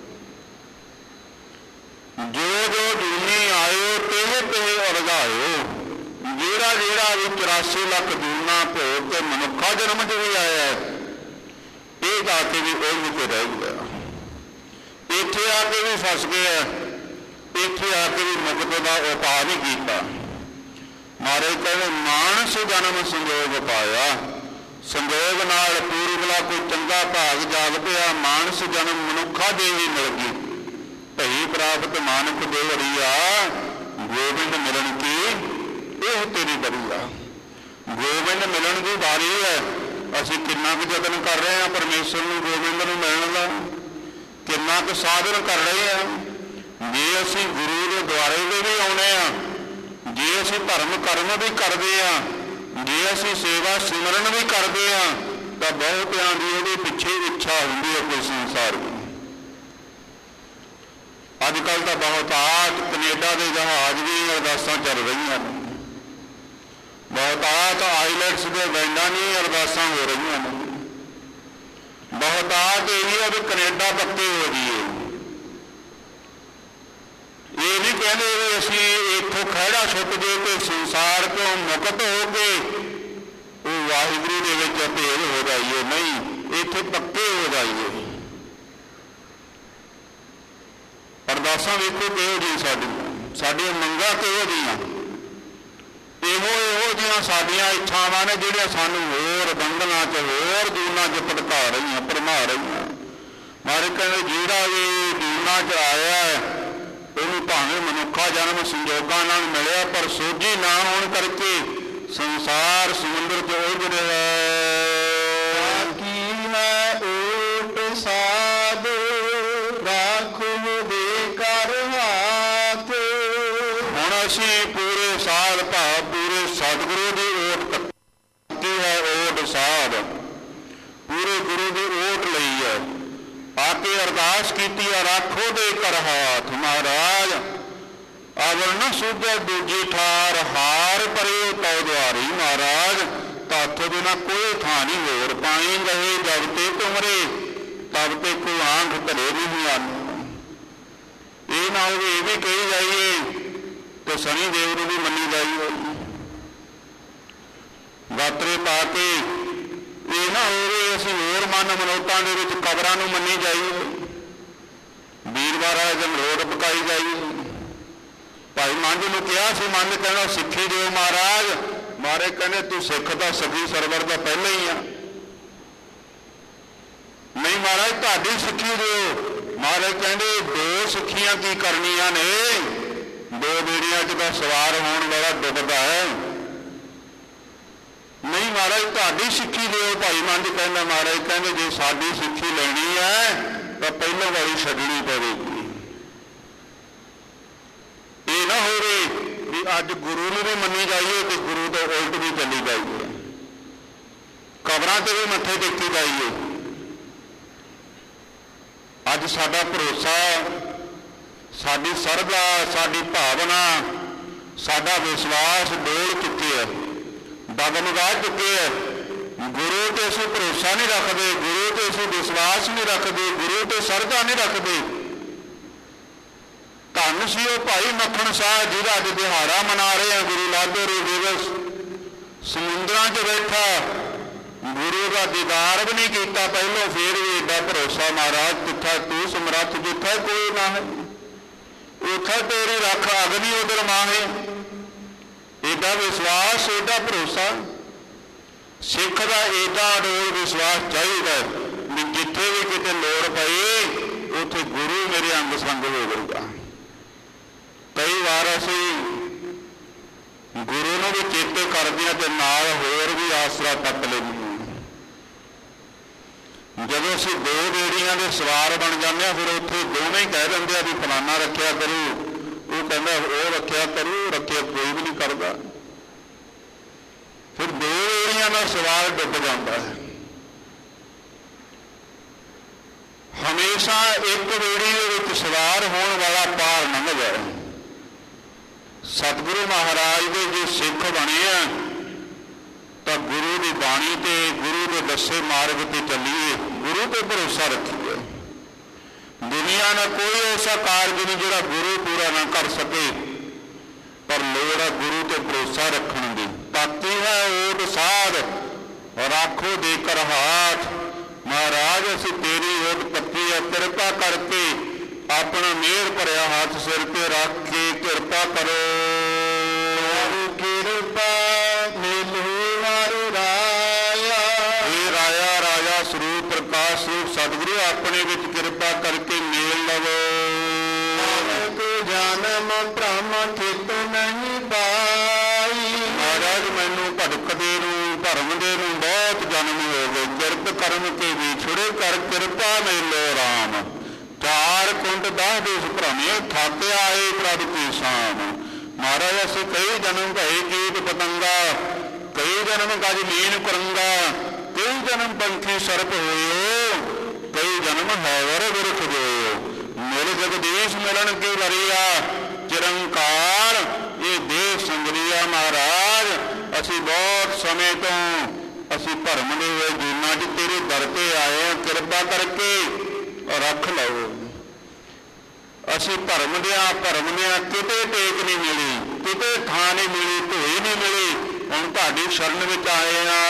ਜੋ ਜੋ ਜੂਨੀ ਆਇਓ ਤੇਹ ਤੇਹ ਅਰਗਾਇਓ। ਜਿਹੜਾ ਜਿਹੜਾ ਵੀ 84 ਲੱਖ ਜੂਨਾ ਭੋਗ ਕੇ ਮਨੁੱਖਾ ਜਨਮ 'ਚ ਵੀ ਆਇਆ, ਇਹ ਜਾ ਕੇ ਵੀ ਉਲਝ ਕੇ ਰਹਿ ਗਿਆ। ਇੱਥੇ ਆ ਕੇ ਵੀ ਫਸ ਗਿਆ, ਇੱਥੇ ਆ ਕੇ ਵੀ ਮੁਕਤ ਦਾ ਉਪਾਅ ਨਹੀਂ ਕੀਤਾ। ਮਹਾਰਾਜ ਕਹਿੰਦੇ ਮਾਨਸ ਜਨਮ ਸੰਜੋਗ ਪਾਇਆ, ਸੰਜੋਗ ਨਾਲ ਪੂਰਬਲਾ ਕੋਈ ਚੰਗਾ ਭਾਗ ਜਾਗ ਪਿਆ। ਮਾਨਸ ਜਨਮ ਮਨੁੱਖਾ ਦੇ ਵੀ ਮਿਲ ਗਈ। ਭਈ ਪ੍ਰਾਪਤ ਮਾਨਕ ਦੇਵੜੀਆ, ਗੋਬਿੰਦ ਮਿਲਣ ਕੀ ਇਹ ਤੇਰੀ ਬੜੀ ਆ। ਗੋਬਿੰਦ ਮਿਲਣ ਦੀ ਵਾਰੀ ਹੈ। ਅਸੀਂ ਕਿੰਨਾ ਕੁ ਯਤਨ ਕਰ ਰਹੇ ਹਾਂ ਪਰਮੇਸ਼ਰ ਨੂੰ, ਗੋਬਿੰਦ ਨੂੰ ਮਿਲਣ ਦਾ ਕਿੰਨਾ ਕੁ ਸਾਧਨ ਕਰ ਰਹੇ ਹਾਂ। ਜੇ ਅਸੀਂ ਗੁਰੂ ਦੇ ਦੁਆਰੇ ਦੇ ਵੀ ਆਉਣੇ ਆ, ਜੇ ਅਸੀਂ ਧਰਮ ਕਰਮ ਵੀ ਕਰਦੇ ਹਾਂ, ਜੇ ਅਸੀਂ ਸੇਵਾ ਸਿਮਰਨ ਵੀ ਕਰਦੇ ਹਾਂ, ਤਾਂ ਬਹੁਤਿਆਂ ਦੀ ਉਹਦੇ ਪਿੱਛੇ ਇੱਛਾ ਹੁੰਦੀ ਹੈ ਕੋਈ ਸੰਸਾਰ ਦੀ। ਅੱਜ ਕੱਲ੍ਹ ਤਾਂ ਬਹੁਤਾਤ ਕਨੇਡਾ ਦੇ ਜਹਾਜ਼ ਵੀ ਅਰਦਾਸਾਂ ਚੱਲ ਰਹੀਆਂ ਨੇ, ਬਹੁਤਾਤ ਆਈਲੈਟਸ ਦੇ ਬੈਂਡਾਂ ਦੀ ਅਰਦਾਸਾਂ ਹੋ ਰਹੀਆਂ ਨੇ, ਬਹੁਤਾਤ ਇਹ ਵੀ ਵੀ ਕਨੇਡਾ ਪੱਕੇ ਹੋ ਜਾਈਏ। ਇਹ ਨਹੀਂ ਕਹਿੰਦੇ ਵੀ ਅਸੀਂ ਇੱਥੋਂ ਖਹਿੜਾ ਛੁੱਟ ਜੇ ਤੇ ਸੰਸਾਰ ਤੋਂ ਮੁਕਤ ਹੋ ਕੇ ਉਹ ਵਾਹਿਗੁਰੂ ਦੇ ਵਿੱਚ ਭੇਦ ਹੋ ਜਾਈਏ। ਨਹੀਂ, ਇੱਥੇ ਪੱਕੇ ਹੋ ਜਾਈਏ। ਅਰਦਾਸਾਂ ਵੇਖੋ ਕਿਹੋ ਜਿਹੀਆਂ ਸਾਡੀਆਂ ਮੰਗਾਂ ਕਿਹੋ ਜਿਹੀਆਂ, ਇਹੋ ਜਿਹੀਆਂ ਸਾਡੀਆਂ ਇੱਛਾਵਾਂ ਨੇ ਜਿਹੜੀਆਂ ਸਾਨੂੰ ਹੋਰ ਬੰਧਨਾਂ 'ਚ ਹੋਰ ਜੂਨਾਂ 'ਚ ਭਟਕਾ ਰਹੀਆਂ, ਭਰਮਾ ਰਹੀਆਂ। ਮਹਾਰਾਜ ਕਹਿੰਦੇ ਜਿਹੜਾ ਵੀ ਜੂਨਾਂ 'ਚ ਆਇਆ ਉਹਨੂੰ ਭਾਵੇਂ ਮਨੁੱਖਾ ਜਨਮ ਸੰਜੋਗਾਂ ਨਾਲ ਮਿਲਿਆ, ਪਰ ਸੋਝੀ ਨਾ ਹੋਣ ਕਰਕੇ ਸੰਸਾਰ ਸਮੁੰਦਰ 'ਚ ਉਲਝ ਰਿਹਾ। ਕੀ ਮੈਂ ਓਟ ਸਾਧ ਰਾਖੂ ਦੇ ਕਰ ਹਾਥ। ਹੁਣ ਅਸੀਂ ਪੂਰੇ ਸਾਧ ਭਾਵ ਪੂਰੇ ਸਤਿਗੁਰੂ ਦੀ ਓਟ ਕੀਤੀ ਹੈ। ਓਟ ਸਾਧ ਪੂਰੇ ਗੁਰੂ ਦੀ ਓਟ ਲਈ ਹੈ। ਆ ਕੇ ਅਰਦਾਸ ਕੀਤੀ ਹੈ, ਰਾਖੋ ਦੇ ਕਰ ਹਾਥ। ਮਹਾਰਾਜ ਅਵਰ ਨਾ ਸੂਝੇ ਦੂਜੀ ਠਾਰ, ਹਾਰ ਪਰਿਓ ਤਉ ਦੁਆਰੀ। ਮਹਾਰਾਜ ਤਾਥੋਂ ਬਿਨਾ ਕੋਈ ਥਾਂ ਨਹੀਂ ਹੋਰ, ਪਾਣੀ ਗਏ ਜਬ ਤੇ ਤੁਮਰੇ ਤਬ ਤੇ ਕੋਈ ਆਂਖ ਧਰੇ ਨਹੀਂ ਆਨ। ਇਹ ਨਾ ਹੋਵੇ ਇਹ ਵੀ ਕਹੀ ਜਾਈਏ ਤੇ ਸ਼ਨੀ ਦੇਵ ਨੂੰ ਵੀ ਮੰਨੀ ਜਾਈਏ। ਗਾਤਰੇ ਪਾ ਕੇ ਇਹ ਨਾ ਹੋਵੇ ਅਸੀਂ ਹੋਰ ਮਨ ਮਨੋਤਾਂ ਦੇ ਵਿੱਚ ਕਬਰਾਂ ਨੂੰ ਮੰਨੀ ਜਾਈਏ, ਵੀਰਵਾਰ ਵਾਲੇ ਦਿਨ ਰੋਡ ਪਕਾਈ ਜਾਈਏ। ਭਾਈ ਮੰਝ ਨੂੰ ਕਿਹਾ ਸੀ, ਮੰਝ ਕਹਿੰਦਾ ਸਿੱਖੀ ਦਿਓ ਮਹਾਰਾਜ। ਮਹਾਰਾਜ ਕਹਿੰਦੇ ਤੂੰ ਸਿੱਖ ਤਾਂ ਸਗੀ ਸਰਵਰ ਦਾ ਪਹਿਲਾਂ ਹੀ ਆ। ਨਹੀਂ ਮਹਾਰਾਜ ਤੁਹਾਡੀ ਸਿੱਖੀ ਦਿਓ। ਮਹਾਰਾਜ ਕਹਿੰਦੇ ਦੋ ਸਿੱਖੀਆਂ ਕੀ ਕਰਨੀਆਂ ਨੇ, ਦੋ ਬੇੜੀਆਂ 'ਚ ਤਾਂ ਸਵਾਰ ਹੋਣ ਵਾਲਾ ਡੁੱਬਦਾ ਹੈ। ਨਹੀਂ ਮਹਾਰਾਜ ਤੁਹਾਡੀ ਸਿੱਖੀ ਦਿਓ। ਭਾਈ ਮੰਝ ਕਹਿੰਦਾ, ਮਹਾਰਾਜ ਕਹਿੰਦੇ ਜੇ ਸਾਡੀ ਸਿੱਖੀ ਲੈਣੀ ਹੈ ਤਾਂ ਪਹਿਲਾਂ ਵਾਲੀ ਛੱਡਣੀ ਪਵੇਗੀ। ਇਹ ਨਾ ਹੋਵੇ ਵੀ ਅੱਜ ਗੁਰੂ ਨੂੰ ਵੀ ਮੰਨੀ ਜਾਈਏ ਤੇ ਗੁਰੂ ਤੋਂ ਉਲਟ ਵੀ ਚੱਲੀ ਜਾਈਏ, ਕਬਰਾਂ ਤੇ ਵੀ ਮੱਥੇ ਟੇਕੀ ਜਾਈਏ। ਅੱਜ ਸਾਡਾ ਭਰੋਸਾ, ਸਾਡੀ ਸਰਧਾ, ਸਾਡੀ ਭਾਵਨਾ, ਸਾਡਾ ਵਿਸ਼ਵਾਸ ਡੋਲ ਚੁੱਕੇ ਹੈ, ਡਗਮਗਾ ਚੁੱਕੇ ਹੈ। ਗੁਰੂ ਤੇ ਅਸੀਂ ਭਰੋਸਾ ਨਹੀਂ ਰੱਖਦੇ, ਗੁਰੂ ਤੇ ਅਸੀਂ ਵਿਸ਼ਵਾਸ ਨਹੀਂ ਰੱਖਦੇ, ਗੁਰੂ ਤੇ ਸ਼ਰਧਾ ਨਹੀਂ ਰੱਖਦੇ। ਧੰਨ ਸੀ ਉਹ ਭਾਈ ਮੱਖਣ ਸ਼ਾਹ ਜਿਹਦਾ ਅੱਜ ਦਿਹਾੜਾ ਮਨਾ ਰਹੇ ਆ, ਗੁਰੂ ਲਾਡੋਰੇ ਦਿਵਸ। ਸਮੁੰਦਰਾਂ 'ਚ ਬੈਠਾ, ਗੁਰੂ ਦਾ ਦੀਦਾਰ ਵੀ ਨਹੀਂ ਕੀਤਾ ਪਹਿਲੋਂ, ਫਿਰ ਵੀ ਏਡਾ ਭਰੋਸਾ। ਮਹਾਰਾਜ ਜਿੱਥਾ ਤੂੰ ਸਮਰੱਥ, ਜਿੱਥਾ ਕੋਈ ਨਾ ਹੈ ਉੱਥੇ ਤੇਰੀ ਰੱਖ ਅਗਨੀ ਉਧਰ ਮਾਹੇ। ਏਡਾ ਵਿਸ਼ਵਾਸ, ਏਡਾ ਭਰੋਸਾ ਸਿੱਖ ਦਾ, ਏਡਾ ਅਡੋਲ ਵਿਸ਼ਵਾਸ ਚਾਹੀਦਾ ਵੀ ਜਿੱਥੇ ਵੀ ਕਿਤੇ ਲੋੜ ਪਈ ਉੱਥੇ ਗੁਰੂ ਮੇਰੇ ਅੰਗ ਸੰਗ ਹੋਵੇਗਾ। ਕਈ ਵਾਰ ਅਸੀਂ ਗੁਰੂ ਨੂੰ ਵੀ ਚੇਤੇ ਕਰਦੇ ਹਾਂ ਤੇ ਨਾਲ ਹੋਰ ਵੀ ਆਸਰਾ ਤੱਕ ਲੈਂਦੇ ਹਾਂ। ਜਦੋਂ ਅਸੀਂ ਦੋ ਬੇੜੀਆਂ ਦੇ ਸਵਾਰ ਬਣ ਜਾਂਦੇ ਹਾਂ, ਫਿਰ ਉੱਥੇ ਦੋਵੇਂ ਹੀ ਕਹਿ ਦਿੰਦੇ ਆ ਵੀ ਫਲਾਨਾ ਰੱਖਿਆ ਕਰੂ, ਉਹ ਕਹਿੰਦਾ ਉਹ ਰੱਖਿਆ ਕਰੂ, ਰੱਖਿਆ ਕੋਈ ਵੀ ਨਹੀਂ ਕਰਦਾ। ਫਿਰ ਦੋ ਬੇੜੀਆਂ ਦਾ ਸਵਾਰ ਡੁੱਬ ਜਾਂਦਾ ਹੈ। ਹਮੇਸ਼ਾ ਇੱਕ ਬੇੜੀ ਦੇ ਵਿੱਚ ਸਵਾਰ ਹੋਣ ਵਾਲਾ ਪਾਰ ਲੰਘ ਜਾਏ। ਸਤਿਗੁਰੂ ਮਹਾਰਾਜ ਦੇ ਜੇ ਸਿੱਖ ਬਣੇ ਆ ਤਾਂ ਗੁਰੂ ਦੀ ਬਾਣੀ ਤੇ ਗੁਰੂ ਦੇ ਦੱਸੇ ਮਾਰਗ ਤੇ ਚੱਲੀਏ, ਗੁਰੂ ਤੇ ਭਰੋਸਾ ਰੱਖੀਏ। ਦੁਨੀਆ ਨਾਲ ਕੋਈ ਐਸਾ ਕਾਰਜ ਨਹੀਂ ਜਿਹੜਾ ਗੁਰੂ ਪੂਰਾ ਨਾ ਕਰ ਸਕੇ, ਪਰ ਲੋੜ ਹੈ ਗੁਰੂ ਤੇ ਭਰੋਸਾ ਰੱਖਣ ਦੀ। ਤਾਤੀ ਹੈ ਓਟ ਸਾਧ ਰਾਖੋ ਦੇ ਕਰ ਹਾਥ। ਮਹਾਰਾਜ ਅਸੀਂ ਤੇਰੀ ਓਟ ਪੱਤੀ ਹੈ, ਕਿਰਪਾ ਕਰਕੇ ਆਪਣਾ ਮਿਹਰ ਭਰਿਆ ਹੱਥ ਸਿਰ ਤੇ ਰੱਖ ਕੇ ਕਿਰਪਾ ਕਰੋ। ਕਿਰਪਾ ਮਿਲੋ ਵਾਰੂ ਰਾਇਆ। ਇਹ ਰਾਇਆ, ਰਾਜਾ ਸਰੂਪ ਪ੍ਰਕਾਸ਼ ਸਰੂਪ ਸਤਿਗੁਰੂ ਆਪਣੇ ਵਿੱਚ ਕਿਰਪਾ ਕਰਕੇ ਮੇਲ ਲਵੋ। ਜਨਮ ਭ੍ਰਮ ਚਿਤ ਨਹੀਂ ਪਾਈ। ਮਹਾਰਾਜ ਮੈਨੂੰ ਭਟਕਦੇ ਨੂੰ, ਭਰਮ ਦੇ ਨੂੰ ਬਹੁਤ ਜਨਮ ਹੋ ਗਏ। ਕਿਰਤ ਕਰਮ ਕੇ ਵਿਛੜੇ ਕਰ ਕਿਰਪਾ ਮੇਲੋ ਰਾਮ। ਚਾਰ ਕੁੰਡ 10 ਦੇਸ ਭ੍ਰਮੇ ਥਾਕ ਆਏ ਪ੍ਰਭ ਕੀ ਸ਼ਾਮ। ਮਹਾਰਾਜ ਅਸੀਂ ਕਈ ਜਨਮ ਭਏ ਕੀਟ ਪਤੰਗਾ, ਕਈ ਜਨਮ ਗਜ ਲੀਨ ਕਰੰਗਾ, ਕਈ ਜਨਮ ਪੰਖੀ ਸਰਪ ਹੋਇਓ, ਕਈ ਜਨਮ ਹੈਵਰ ਬਿਰਖ ਜੋਇਓ। ਮਿਲ ਜਗਦੀਸ਼ ਮਿਲਣ ਕੀ ਵਰੀਆ, ਚਿਰੰਕਾਰ ਇਹ ਦੇਹ ਸੰਗਰੀਆ। ਮਹਾਰਾਜ ਅਸੀਂ ਬਹੁਤ ਸਮੇਂ ਤੋਂ ਅਸੀਂ ਭਰਮ ਦੇ ਹੋਏ ਜੀਵਨਾਂ 'ਚ ਤੇਰੇ ਦਰ ਤੇ ਆਏ ਹਾਂ, ਕਿਰਪਾ ਕਰਕੇ ਰੱਖ ਲਓ। ਅਸੀਂ ਭਰਮ ਦਿਆਂ ਕਿਤੇ ਟੇਕ ਨਹੀਂ ਮਿਲੀ, ਕਿਤੇ ਥਾਂ ਨਹੀਂ ਮਿਲੀ, ਢੋਈ ਨਹੀਂ ਮਿਲੀ। ਹੁਣ ਤੁਹਾਡੀ ਸ਼ਰਨ ਵਿੱਚ ਆਏ ਆ।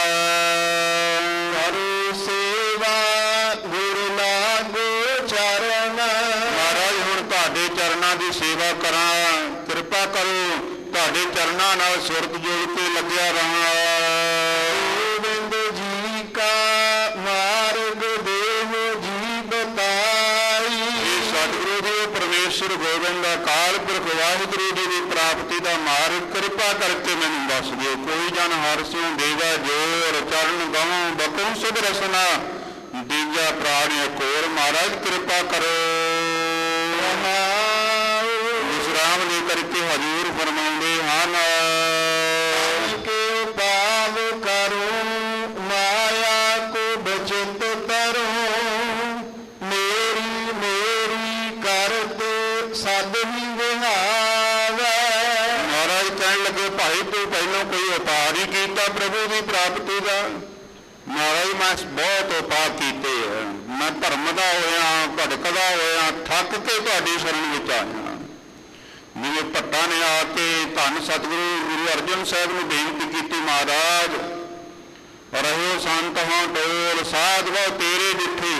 ਕਰੋ ਸੇਵਾ ਗੁਰੂ ਲਾਗੋ ਚਰਨ। ਮਹਾਰਾਜ ਹੁਣ ਤੁਹਾਡੇ ਚਰਨਾਂ ਦੀ ਸੇਵਾ ਕਰਾਂ, ਕਿਰਪਾ ਕਰੋ। ਤੁਹਾਡੇ ਚਰਨਾਂ ਨਾਲ ਸੁਰਤ ਜੋੜ ਕੇ ਲੱਗਿਆ ਰਹਾਂ। ਗੋਬਿੰਦ ਜੀ ਕਾ ਮਾਰਗ ਦੇਵ ਜੀ ਬਤਾਈ। ਇਹ ਸਤਿਗੁਰੂ ਜੀ ਪਰਮੇਸ਼ਰ ਗੋਬਿੰਦ ਅਕਾਲ ਪੁਰਖ ਵਾਹਿਗੁਰੂ ਜੀ ਦੀ ਪ੍ਰਾਪਤੀ ਦਾ ਮਾਰਗ ਕਿਰਪਾ ਕਰਕੇ ਮੈਨੂੰ ਦੱਸ ਦਿਓ। ਕੋਈ ਜਨ ਹਰਿ ਸਿਉ ਦੇਗਾ ਜੋਰ, ਚਰਨ ਗਉ ਬਕਉ ਸੁਧ ਰਸਨਾ, ਦੀਜਾ ਪ੍ਰਾਣ ਕੋਰ। ਮਹਾਰਾਜ ਕਿਰਪਾ ਕਰੋ। ਵਿਸ਼ਰਾਮ ਲੈ ਕਰਕੇ ਹਜ਼ੂਰ ਫਰਮਾਉਂਦੇ ਹਨ ਕਿ ਪਾਵ ਕਰੋ ਮਾਇਆ ਕੋ ਬਚਤ ਕਰੋ, ਮੇਰੀ ਮੇਰੀ ਕਰਤ ਸਦ ਹੀ ਵਿਹਾਵੇ। ਮਹਾਰਾਜ ਕਹਿਣ ਲੱਗੇ ਭਾਈ ਤੂੰ ਪਹਿਲਾਂ ਕੋਈ ਉਪਾਅ ਹੀ ਕੀਤਾ ਪ੍ਰਭੂ ਦੀ ਪ੍ਰਾਪਤੀ ਦਾ। ਮਹਾਰਾਜ ਮੈਂ ਬਹੁਤ ਉਪਾਅ ਕੀਤੇ ਹੈ, ਮੈਂ ਧਰਮ ਦਾ ਹੋਇਆ, ਭਟਕਦਾ ਹੋਇਆ, ਥੱਕ ਕੇ ਤੁਹਾਡੀ ਸ਼ਰਨ ਵਿੱਚ ਆਇਆ। ਜਿਵੇਂ ਭੱਟਾਂ ਨੇ ਆ ਕੇ ਧੰਨ ਸਤਿਗੁਰੂ ਗੁਰੂ ਅਰਜਨ ਸਾਹਿਬ ਨੂੰ ਬੇਨਤੀ ਕੀਤੀ, ਮਹਾਰਾਜ ਰਹਿਓ ਸੰਤ ਹਾਂ ਟੋਲ ਸਾਧ ਬਹੁ ਤੇਰੇ ਡਿੱਠੇ।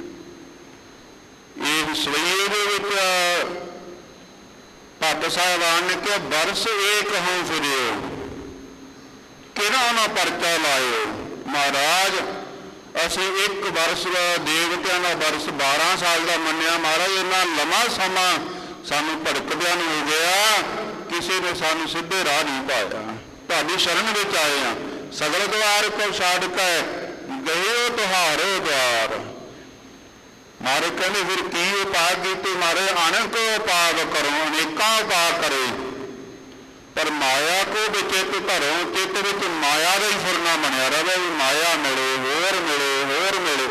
ਇਹ ਸਵਈਏ ਦੇ ਵਿੱਚ ਭੱਟ ਸਾਹਿਬਾਨ ਨੇ ਕਿਹਾ ਬਰਸ ਏਕ ਹੋਂ ਫਿਰਿਓ, ਕਿਹੜਾ ਨਾ ਪਰਚਾ ਲਾਇਓ। ਮਹਾਰਾਜ ਅਸੀਂ ਇੱਕ ਵਰਸ ਦੇਵਤਿਆਂ ਦਾ ਵਰਸ 12 ਸਾਲ ਦਾ ਮੰਨਿਆ। ਮਹਾਰਾਜ ਇੰਨਾ ਲੰਮਾ ਸਮਾਂ ਸਾਨੂੰ ਭਟਕਦਿਆਂ ਨੂੰ ਹੋ ਗਿਆ, ਕਿਸੇ ਨੇ ਸਾਨੂੰ ਸਿੱਧੇ ਰਾਹ ਨਹੀਂ ਪਾਇਆ। ਤੁਹਾਡੀ ਸ਼ਰਨ ਵਿੱਚ ਆਏ ਹਾਂ। ਸਗਲ ਦੁਆਰ ਕੋ ਛੱਡ ਕੇ ਗਏ ਤੁਹਾਰੋ ਦੁਆਰ। ਮਹਾਰਾਜ ਕਹਿੰਦੇ ਫਿਰ ਕੀ ਉਪਾਅ ਕੀਤੇ? ਮਹਾਰਾਜ ਅਨੇਕ ਉਪਾਅ ਕਰੋ, ਅਨੇਕਾਂ ਉਪਾਅ ਕਰੇ, ਪਰ ਮਾਇਆ ਕੋ ਵਿਚਿਤ ਧਰੋ। ਚਿੱਤ ਵਿੱਚ ਮਾਇਆ ਦਾ ਹੀ ਫੁਰਨਾ ਬਣਿਆ ਰਹੇ, ਮਾਇਆ ਮਿਲੇ, ਹੋਰ ਮਿਲੇ, ਹੋਰ ਮਿਲੇ।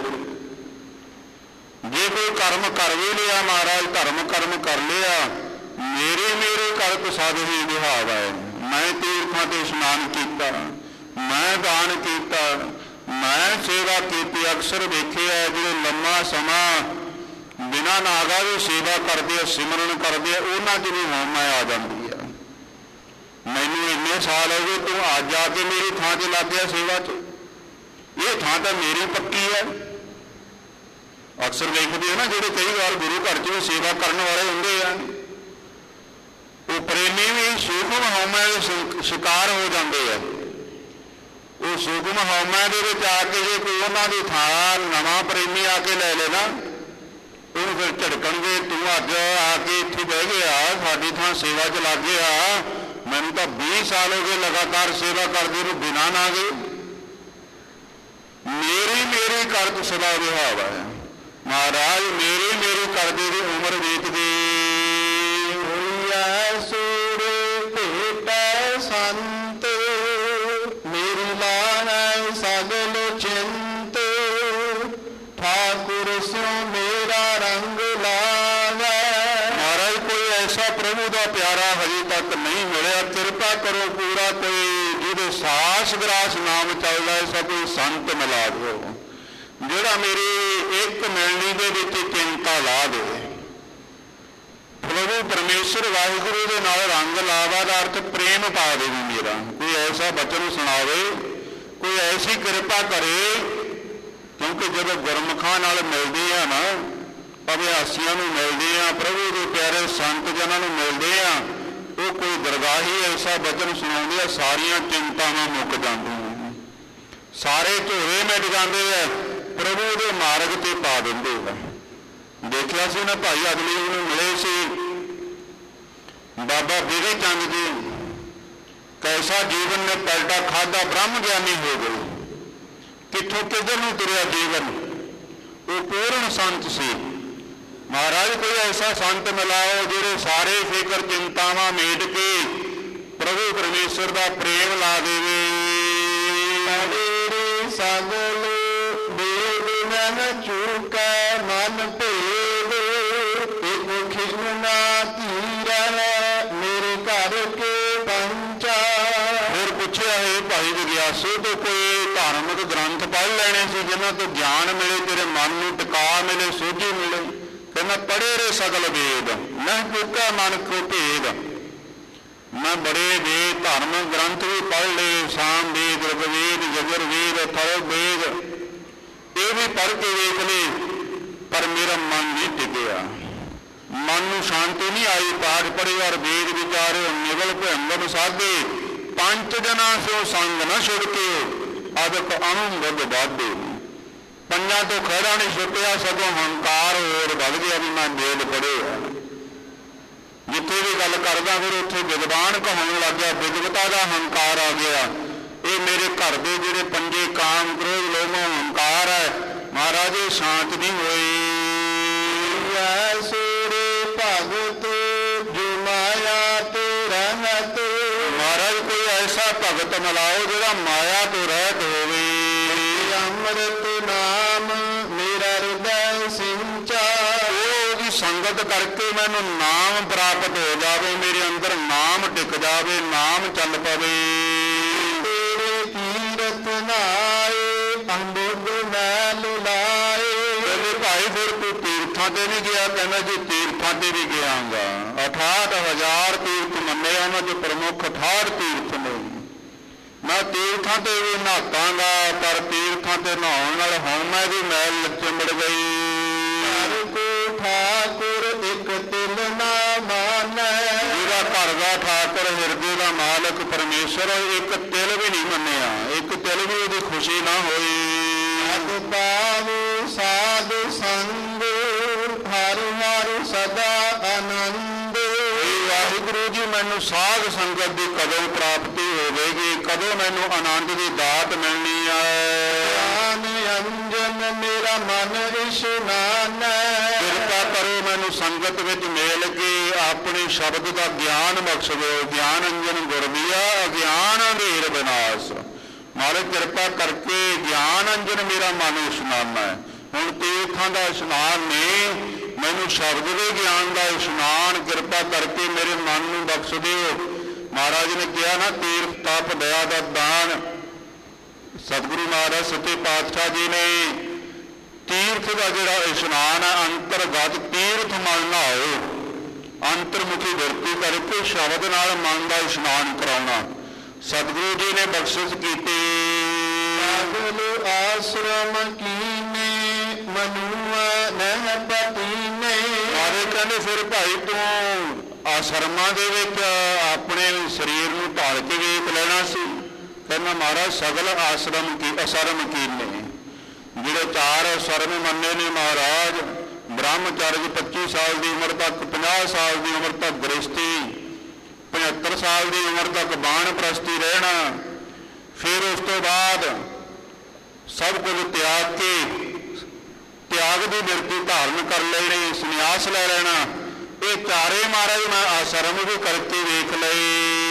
ਜੇ ਕੋਈ ਕਰਮ ਕਰ ਵੀ ਲਿਆ ਮਹਾਰਾਜ, ਧਰਮ ਕਰਮ ਕਰ ਲਿਆ, ਮੇਰੇ ਕਰਤ ਸਦ ਹੀ ਵਿਹਾਵਾ ਹੈ। ਮੈਂ ਤੀਰਥਾਂ ਤੇ ਇਸ਼ਨਾਨ ਕੀਤਾ, ਮੈਂ ਦਾਨ ਕੀਤਾ, मैं सेवा की अक्सर देखे है जो लम्मा समा बिना नागा भी सेवा करते सिमरन करते उन्होंने च भी होमा आ जाती है। मैनू इन्ने साल हो गए तू अज आके मेरी थां च लग गया सेवा च, ये थां तो मेरी पक्की है। अक्सर देखते हैं ना जो कई बार गुरु घर च भी सेवा करने वाले होंगे हैं, वो प्रेमी भी सूखम हौमे के शिकार हो जाते हैं। वो सूखम हौमे के आके जो कोई उन्होंने थां नवा प्रेमी आके ले लेना ਉਹਨੂੰ फिर झड़कणगे तू अज आके इत्थे बह गया साडी थां सेवा च लग गया, मैनूं तां 20 साल हो गए लगातार सेवा करदे नूं बिना ना गए। मेरी करत सदा विहावा है महाराज, मेरी करदे दी उम्र बीत गई। होइया सूर भेटै संत मेरी लानै सगल चिंत, ठाकुर स्यों मेरा रंग लावै। महाराज कोई ऐसा प्रभु का प्यारा हजे तक नहीं मिलिया, कृपा करो पूरा कोई जिहदे सास ग्रास नाम चलदा ऐसा कोई संत मिला दो जिहड़ा मेरी एक मिलनी दे विच चिंता ला दे। प्रभु परमेश्वर वाहिगुरू दे नाल रंग लावा दा अर्थ प्रेम पा देवी मेरा। कोई ऐसा बचन सुनावे, कोई ऐसी कृपा करे, क्योंकि जब गुरमुखां नाल मिलदे आ ना, अभ्यासियों नूं मिलदे आ, प्रभु के प्यारे संत जनां नूं मिलदे आ, वो कोई दरगाही ऐसा बचन सुनाउंदे आ सारियां चिंतावां मुक जांदियां, सारे झोरे मिट जाते हैं, प्रभु के मार्ग से पा देंगे। देखिया सी ना भाई अगली नूं मिले सी बाबा बिधि चंद जी, कैसा जीवन ने पलटा खाधा, ब्रह्म ज्ञानी हो गए, कितों किधर नूं तुरिया जीवन। वो पूर्ण संत से महाराज कोई ऐसा संत मिलाओ जिहड़े सारे फिकर चिंतावां मेट के प्रभु परमेश्वर का प्रेम ला देवे। सगल वेद मन चूकै मन भेद, एक खिलना तीरा मेरे घर के पंचा। फिर पूछा है भाई जिज्ञासु तो कोई धार्मिक ग्रंथ पढ़ लेने से जिन्हों तो ज्ञान मिले, तेरे मन में टिका मिले, सोझी मिले। कहना पढ़े रे सगल वेद मैं चूका मन को भेद। मैं बड़े वेद धार्मिक ग्रंथ भी पढ़ ले, साम वेद, ऋग्वेद, यजुर्वेद, अथर्ववेद, ये भी पढ़ के देख ले, पर मेरा मन नहीं टिकया, मन में शांति नहीं आई। पाठ पढ़े और वेद विचारे निगल भंगम साधे, पंच जना से संग न छुड़के अदक अणुबुद्ध बाधे। पंजा तो खड़ा नहीं छुटिया, सगों हंकार होर बढ़ गया भी मैं वेद पढ़े। जिथे भी गल करदा फिर उत्थे विद्वान कहन लग गया, विद्वता का हंकार आ गया। ये मेरे घर के जिहड़े पंजे काम क्रोध लोभ हंकार है महाराज, ये शांत नहीं होए। सूरे भगत जो माया ते रहत, महाराज कोई ऐसा भगत मिलाओ जिहड़ा माया तो रहत होवे। अमृत नाम मेरा हृदय सिंचा, ओहदी संगत करके मैनू नाम प्राप्त हो जावे, मेरे अंदर नाम टिक जावे, नाम चल पवे। तेरे तीरथ नाए अंबुद मैल लाए। कहते भाई फिर तू तीर्थां ते नहीं गया? कहना जी तीर्थां ते भी गयागा। 68,000 तीर्थ मन्ने, उन्हां चों प्रमुख 68 तीर्थ ने। मैं तीर्थां ते भी नहातांगा, पर तीर्थां ते नहाउण नाल हौमे दी मैल चिंबड़ गई। ठाकुर एक तिल ना मानै, जिहड़ा घर दा ठाकुर हिरदे दा मालक परमेश्वर एक तिल भी नहीं मन्निया, एक तिल भी उहदी खुशी ना होई। अग पावो साध संग हर हर सदा आनंद। वाहिगुरू जी मैनू साध संगत की कदों प्राप्ति होगी, कदों मैनू आनंद की दात मिलनी है। अंजन मेरा मन इशनान, कृपा करो मैनू संगत विच मिल के अपने शब्द का ज्ञान बख्श दो। ज्ञान अंजन गुरदिया अज्ञान अंधेर विनाश। मालिक कृपा करके ज्ञान अंजन मेरा मन इशनाना है। हुण तीर्थां दा इशनान नहीं, मैनू शब्द के ज्ञान का इशनान कृपा करके मेरे मन में बख्श दिओ। महाराज ने कहा ना तीर्थ तप दया का दान ਸਤਿਗੁਰੂ ਮਹਾਰਾਜ ਸੱਚੇ ਪਾਤਸ਼ਾਹ ਜੀ ਨੇ ਤੀਰਥ ਦਾ ਜਿਹੜਾ ਇਸ਼ਨਾਨ ਹੈ, ਅੰਤਰਗਤ ਤੀਰਥ ਮਲ ਨਹਾਓ, ਅੰਤਰਮੁਖੀ ਵਰਤੀ ਕਰਕੇ ਸ਼ਬਦ ਨਾਲ ਮਨ ਦਾ ਇਸ਼ਨਾਨ ਕਰਾਉਣਾ ਸਤਿਗੁਰੂ ਜੀ ਨੇ ਬਖਸ਼ਿਸ਼ ਕੀਤੀ। ਆਸ਼ਰਮ ਕੀਨੇ ਮਨੁਆ ਨਹਿ ਪਤੀਨੇ। ਸਾਰੇ ਕਹਿੰਦੇ ਫਿਰ ਭਾਈ ਤੂੰ ਆਸ਼ਰਮਾਂ ਦੇ ਵਿੱਚ ਆਪਣੇ ਸਰੀਰ ਨੂੰ ਢਾਲ ਕੇ ਵੇਖ ਲੈਣਾ ਸੀ। ਕਹਿੰਦਾ ਮਹਾਰਾਜ ਸਗਲ ਆਸ਼ਰਮ ਕੀ ਅਸ਼ਰਮ ਕੀਨੇ, ਜਿਹੜੇ 4 ਸ਼ਰਮ ਮੰਨੇ ਨੇ ਮਹਾਰਾਜ, ਬ੍ਰਹਮਚਰਜ 25 ਸਾਲ ਦੀ ਉਮਰ ਤੱਕ, 50 ਸਾਲ ਦੀ ਉਮਰ ਤੱਕ ਗ੍ਰਸਤੀ, 75 ਸਾਲ ਦੀ ਉਮਰ ਤੱਕ ਬਾਣਪ੍ਰਸਤੀ ਰਹਿਣਾ, ਫਿਰ ਉਸ ਤੋਂ ਬਾਅਦ ਸਭ ਕੁਝ ਤਿਆਗ ਕੇ ਤਿਆਗ ਦੀ ਬਿਰਤੀ ਧਾਰਨ ਕਰ ਲੈਣੀ, ਸੰਨਿਆਸ ਲੈ ਲੈਣਾ। ਇਹ ਚਾਰੇ ਮਹਾਰਾਜ ਮੈਂ ਆਸ਼ਰਮ ਵੀ ਕਰਕੇ ਵੇਖ ਲਏ।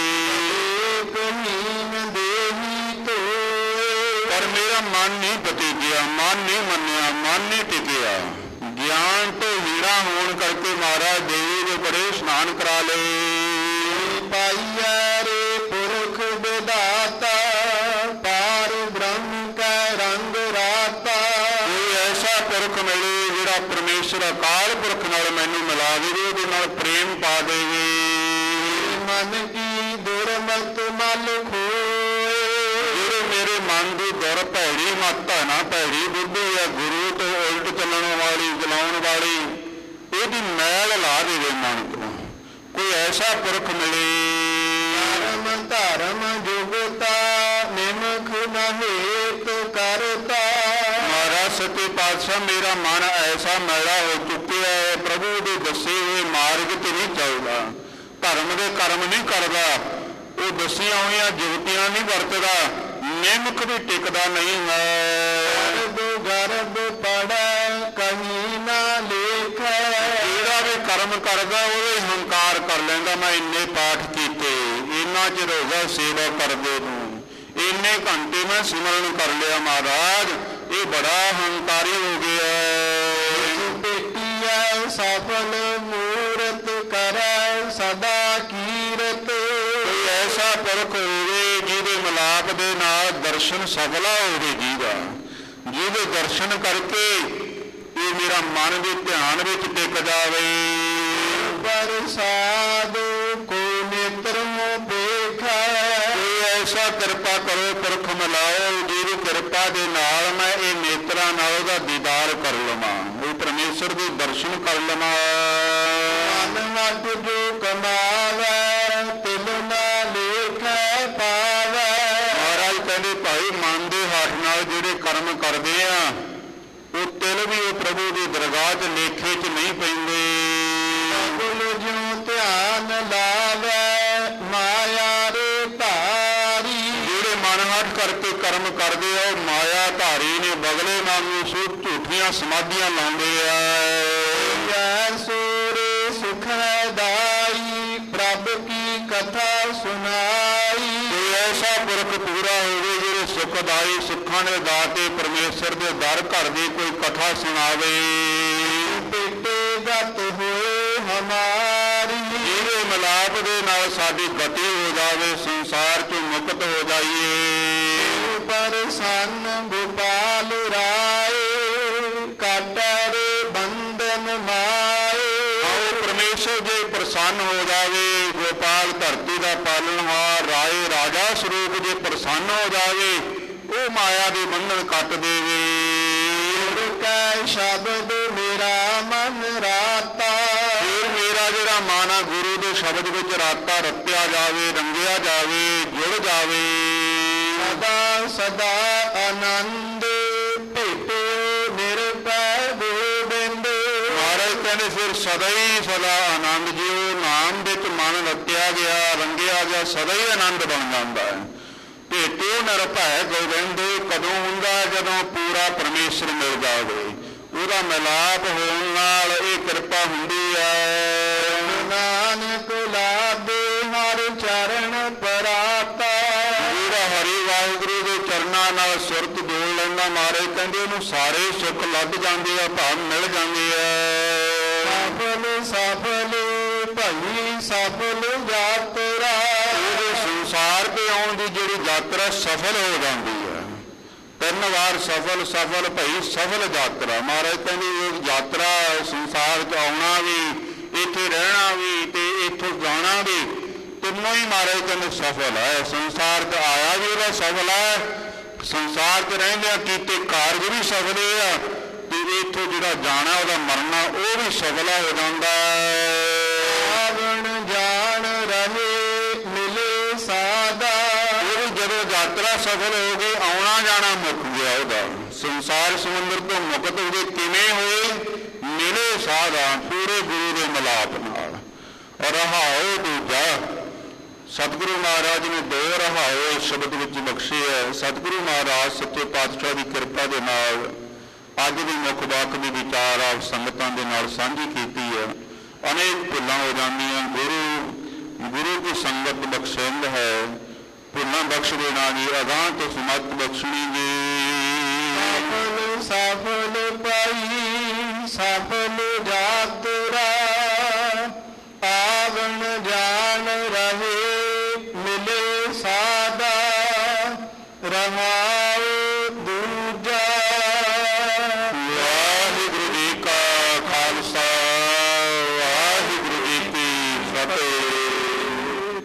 ਪਰ ਮੇਰਾ ਮਨ ਨਹੀਂ ਪਤੀਜਿਆ, ਮਨ ਨਹੀਂ ਮੰਨਿਆ, ਮਨ ਨਹੀਂ ਟਿਕਿਆ। ਗਿਆਨ ਤੋਂ ਹੀਣਾ ਹੋਣ ਕਰਕੇ ਮਹਾਰਾਜ ਦੇਵੀ ਦੇ ਬੜੇ ਇਸ਼ਨਾਨ ਕਰਾ ਲਏ। ਪਾਈਆ ਰੇ ਪੁਰਖ ਵਿਦਾਤਾ, ਪਾਰ ਬ੍ਰਹਮ ਕਾ ਰੰਗ ਰਾਤਾ। ਕੋਈ ਐਸਾ ਪੁਰਖ ਮਿਲੇ ਜਿਹੜਾ ਪਰਮੇਸ਼ਰ ਅਕਾਲ ਪੁਰਖ ਨਾਲ ਮੈਨੂੰ ਮਿਲਾ ਦੇਵੇ, ਉਹਦੇ ਨਾਲ ਪ੍ਰੇਮ ਪਾ ਦੇਵੇ। ਮਨ ਕੀ ਦੁਰਮਤ ਮਲ ਖੋਏ, ਜਿਹੜੇ ਮੇਰੇ ਮਨ ਦੀ ਦੁਰ ਭੈੜੀ ਮੱਤ ਹੈ ਨਾ, ਭੈੜੀ ਬੁੱਧੀ ਹੈ, ਗੁਰੂ ਤੋਂ ਉਲਟ ਚੱਲਣ ਵਾਲੀ, ਜਲਾਉਣ ਵਾਲੀ, ਇਹਦੀ ਮੈਲ ਲਾ ਦੇਵੇ ਮਨ ਤੋਂ। ਕੋਈ ਐਸਾ ਪੁਰਖ ਮਿਲੇ। ਧਰਮ ਧਰਮ ਜੁਗਤਾ ਨਿਮਖ ਨ ਹੇਤ ਕਰਤਾ। ਮਹਾਰਾਜ ਸੱਚੇ ਪਾਤਸ਼ਾਹ ਮੇਰਾ ਮਨ ਐਸਾ ਮੈਲਾ ਹੋ ਚੁੱਕਿਆ ਹੈ, ਪ੍ਰਭੂ ਦੇ ਦੱਸੇ ਹੋਏ ਮਾਰਗ ਤੇ ਨਹੀਂ ਚੱਲਦਾ, ਧਰਮ ਦੇ ਕਰਮ ਨਹੀਂ ਕਰਦਾ, ਉਹ ਦੱਸੀਆਂ ਹੋਈਆਂ ਜੁਗਤੀਆਂ ਨਹੀਂ ਵਰਤਦਾ, ਨਿਮਕ ਵੀ ਟਿਕਦਾ ਨਹੀਂ ਹੈ। ਗਰਭ ਪੜਾ ਕਹੀਂ ਨਾ ਲੇਖ, ਜਿਹੜਾ ਵੀ ਕਰਮ ਕਰਦਾ ਉਹਦੇ ਹੰਕਾਰ ਕਰ ਲੈਂਦਾ, ਮੈਂ ਇੰਨੇ ਪਾਠ ਕੀਤੇ, ਇੰਨਾ ਚਿਰ ਹੋ ਗਿਆ ਸੇਵਾ ਕਰਦੇ ਨੂੰ, ਇੰਨੇ ਘੰਟੇ ਮੈਂ ਸਿਮਰਨ ਕਰ ਲਿਆ ਮਹਾਰਾਜ, ਇਹ ਬੜਾ ਹੰਕਾਰੀ ਹੋ ਗਿਆ। ਬੇਟੀਆ ਸਫਲ ਮੂਰਤ ਕਰੈ ਸਦਾ ਕੀਰਤ। ਕੋਈ ਐਸਾ ਪੁਰਖ ਹੋਵੇ ਜਿਹਦੇ ਮਿਲਾਪ ਦੇ ਨਾਲ ਦਰਸ਼ਨ ਸਫਲਾ ਹੋਵੇ ਜੀਦਾ, ਜਿਹਦੇ ਦਰਸ਼ਨ ਕਰਕੇ ਇਹ ਮੇਰਾ ਮਨ ਦੇ ਧਿਆਨ ਵਿੱਚ ਟਿਕ ਜਾਵੇ। ਪ੍ਰਸਾਦ ਕੋ ਨੇਤਰ ਦੇਖਾ, ਕੋਈ ਐਸਾ ਕਿਰਪਾ ਕਰੋ ਪੁਰਖ ਮਿਲਾਓ ਜਿਹਦੀ ਕਿਰਪਾ ਦੇ ਨਾਲ ਮੈਂ ਇਹ ਨੇਤਰਾਂ ਨਾਲ ਉਹਦਾ ਦੀਦਾਰ ਕਰ ਲਵਾਂ, ਉਹ ਪਰਮੇਸ਼ਰ ਦੇ ਦਰਸ਼ਨ ਕਰ ਲਵਾਂ। ਮਨ ਵੱਡ ਜੋ ਕਮਾਵੈ ਤਿਲ ਨਾ ਲੇਖੈ ਪਾਵੈ। ਮਹਾਰਾਜ ਕਹਿੰਦੇ ਭਾਈ ਮਨ ਦੇ ਹੱਥ ਨਾਲ ਜਿਹੜੇ ਕਰਮ ਕਰਦੇ ਆ ਉਹ ਤਿਲ ਵੀ ਉਹ ਪ੍ਰਭੂ ਦੀ ਦਰਗਾਹ 'ਚ ਲੇਖੇ 'ਚ ਨਹੀਂ ਪੈਂਦੇ। ਗੁਰੂ ਜਿਉ ਧਿਆਨ ਲਾਵੈ ਮਾਇਆ ਰੇ ਧਾਰੀ, ਜਿਹੜੇ ਮਨ ਹੱਥ ਕਰਕੇ ਕਰਮ ਕਰਦੇ ਆ ਉਹ ਮਾਇਆ ਧਾਰੀ ਨੇ, ਬਗਲੇ ਵਾਂਗੂ ਝੂਠੀਆਂ ਸਮਾਧੀਆਂ ਲਾਉਂਦੇ ਆ। ਸੂਰੇ ਸੁਖਦਾਈ ਪ੍ਰਭ ਕੀ ਕਥਾ ਸੁਣਾਈ। ਕੋਈ ਐਸਾ ਪੁਰਖ ਪੂਰਾ ਹੋਵੇ ਜਿਹੜੇ ਸੁਖਦਾਈ, ਸੁੱਖਾਂ ਦੇ ਦਾਤੇ ਪਰਮੇਸ਼ਰ ਦੇ ਦਰ ਘਰ ਦੀ ਕੋਈ ਕਥਾ ਸੁਣਾਵੇ। ਬੇਟੇ ਗਤ ਹੋਏ ਹਮਾਰੀ, ਜਿਹਦੇ ਮਿਲਾਪ ਦੇ ਨਾਲ ਸਾਡੀ ਗਤੀ ਹੋ ਜਾਵੇ, ਸੰਸਾਰ ਚੋਂ ਮੁਕਤ ਹੋ ਜਾਈਏ। ਪ੍ਰਸੰਨ ਗੋਪਾਲ ਰਾਏ ਕਾਟਰੇ ਬੰਧਨ ਮਾਏ। ਆਓ ਪਰਮੇਸ਼ਰ ਜੇ ਪ੍ਰਸੰਨ ਹੋ ਜਾਵੇ, ਗੋਪਾਲ ਧਰਤੀ ਦਾ ਪਾਲਣਹਾਰ ਰਾਏ ਰਾਜਾ ਸਰੂਪ ਜੇ ਪ੍ਰਸੰਨ ਹੋ ਜਾਵੇ, ਉਹ ਮਾਇਆ ਦੇ ਬੰਧਨ ਕੱਟ ਦੇਵੇ। ਕੈ ਸ਼ਬਦ ਮੇਰਾ ਮਨ ਰਾਤਾ, ਫਿਰ ਮੇਰਾ ਜਿਹੜਾ ਮਨ ਆ ਗੁਰੂ ਦੇ ਸ਼ਬਦ ਵਿੱਚ ਰਾਤਾ ਰਤਿਆ ਜਾਵੇ, ਰੰਗਿਆ ਜਾਵੇ, ਜੁੜ ਜਾਵੇ। ਸਦਾ ਸਦਾ ਆਨੰਦ ਭੇਟੇ ਨਿਰਭੈ ਗੋਬਿੰਦ। ਮਹਾਰਾਜ ਕਹਿੰਦੇ ਫਿਰ ਸਦਾ ਹੀ ਸਦਾ ਆਨੰਦ, ਜਿਉ ਨਾਮ ਵਿੱਚ ਮਨ ਰਤਿਆ ਗਿਆ, ਰੰਗਿਆ ਗਿਆ, ਸਦਾ ਹੀ ਆਨੰਦ ਬਣ ਜਾਂਦਾ ਹੈ। ਭੇਟੇ ਨਿਰਭੈ ਗੋਬਿੰਦ ਕਦੋਂ ਹੁੰਦਾ? ਜਦੋਂ ਪੂਰਾ ਪਰਮੇਸ਼ਰ ਮਿਲ ਜਾਵੇ, ਉਹਦਾ ਮਿਲਾਪ ਹੋਣ ਨਾਲ ਇਹ ਕਿਰਪਾ ਹੁੰਦੀ ਹੈ। ਨਾਨਕ ਲਾਭੇ ਹਰ ਚਰਨ ਪਰਾਤਾ, ਜਿਹੜਾ ਹਰੀ ਵਾਹਿਗੁਰੂ ਦੇ ਚਰਨਾਂ ਨਾਲ ਸੁਰਤ ਜੋੜ ਲੈਂਦਾ, ਮਹਾਰਾਜ ਕਹਿੰਦੇ ਉਹਨੂੰ ਸਾਰੇ ਸੁੱਖ ਲੱਭ ਜਾਂਦੇ ਆ, ਭਾਵ ਮਿਲ ਜਾਂਦੇ ਆ। ਸਫਲ ਸਫਲ ਭਈ ਸਫਲ ਯਾਤਰਾ, ਉਹਦੇ ਸੰਸਾਰ ਤੇ ਆਉਣ ਦੀ ਜਿਹੜੀ ਯਾਤਰਾ ਸਫਲ ਹੋ ਜਾਂਦੀ ਹੈ। ਤਿੰਨ ਵਾਰ ਸਫਲ ਸਫਲ ਭਈ ਸਫਲ ਯਾਤਰਾ। ਮਹਾਰਾਜ ਕਹਿੰਦੇ ਇਹ ਯਾਤਰਾ ਸੰਸਾਰ 'ਚ ਆਉਣਾ ਵੀ, ਇੱਥੇ ਰਹਿਣਾ ਵੀ ਤੇ ਇੱਥੋਂ ਜਾਣਾ ਵੀ, ਤਿੰਨੋਂ ਹੀ ਮਹਾਰਾਜ ਕਹਿੰਦੇ ਸਫਲ ਹੈ। ਸੰਸਾਰ 'ਚ ਆਇਆ ਵੀ ਉਹਦਾ ਸਫਲ ਹੈ, ਸੰਸਾਰ 'ਚ ਰਹਿੰਦਿਆਂ ਕੀਤੇ ਕਾਰਜ ਵੀ ਸਫਲ ਆ, ਤੇ ਇੱਥੋਂ ਜਿਹੜਾ ਜਾਣਾ ਉਹਦਾ ਮਰਨਾ ਉਹ ਵੀ ਸਫਲ ਹੋ ਜਾਂਦਾ ਹੈ। ਆਵਣ ਜਾਣ ਰਹੇ ਮਿਲੇ ਸਾਦਾ। ਉਹ ਜਦੋਂ ਯਾਤਰਾ ਸਫਲ ਹੋ ਗਈ, ਆਉਣਾ ਜਾਣਾ ਮੁੱਕ ਗਿਆ ਉਹਦਾ, ਸੰਸਾਰ ਸਮੁੰਦਰ ਤੋਂ ਮੁਕਤ ਹੋ ਗਏ। ਕਿਵੇਂ ਹੋਏ? ਮਿਲੇ ਸਾਧਾ, ਪੂਰੇ ਗੁਰੂ ਦੇ ਮਿਲਾਪ ਨਾਲ। ਰਹਾਓ ਦੂਜਾ, ਸਤਿਗੁਰੂ ਮਹਾਰਾਜ ਨੇ ਦੋ ਰਹਾਓ ਇਸ ਸ਼ਬਦ ਵਿੱਚ ਬਖਸ਼ੇ ਹੈ। ਸਤਿਗੁਰੂ ਮਹਾਰਾਜ ਸੱਚੇ ਪਾਤਸ਼ਾਹ ਦੀ ਕਿਰਪਾ ਦੇ ਨਾਲ ਅੱਜ ਦੀ ਮੁੱਖ ਵਾਕ ਦੀ ਵਿਚਾਰ ਆਪ ਸੰਗਤਾਂ ਦੇ ਨਾਲ ਸਾਂਝੀ ਕੀਤੀ ਹੈ। ਅਨੇਕ ਭੁੱਲਾਂ ਹੋ ਜਾਂਦੀਆਂ, ਗੁਰੂ ਦੀ ਸੰਗਤ ਬਖਸ਼ਿੰਦ ਹੈ, ਭੁੱਲਾਂ ਬਖਸ਼ ਦੇਣਾ ਜੀ, ਅਗਾਂਹ ਤੋਂ ਸਮਤ ਬਖਸ਼ਣੀ ਜੀ। ਸਫਲ ਸਫਲ ਪਾਈ ਸਫਲ ਯਾਤਰਾ, ਆਵਣ ਜਾਣ ਰਹੇ ਮਿਲੇ ਸਾਦਾ। ਰਹਾਉ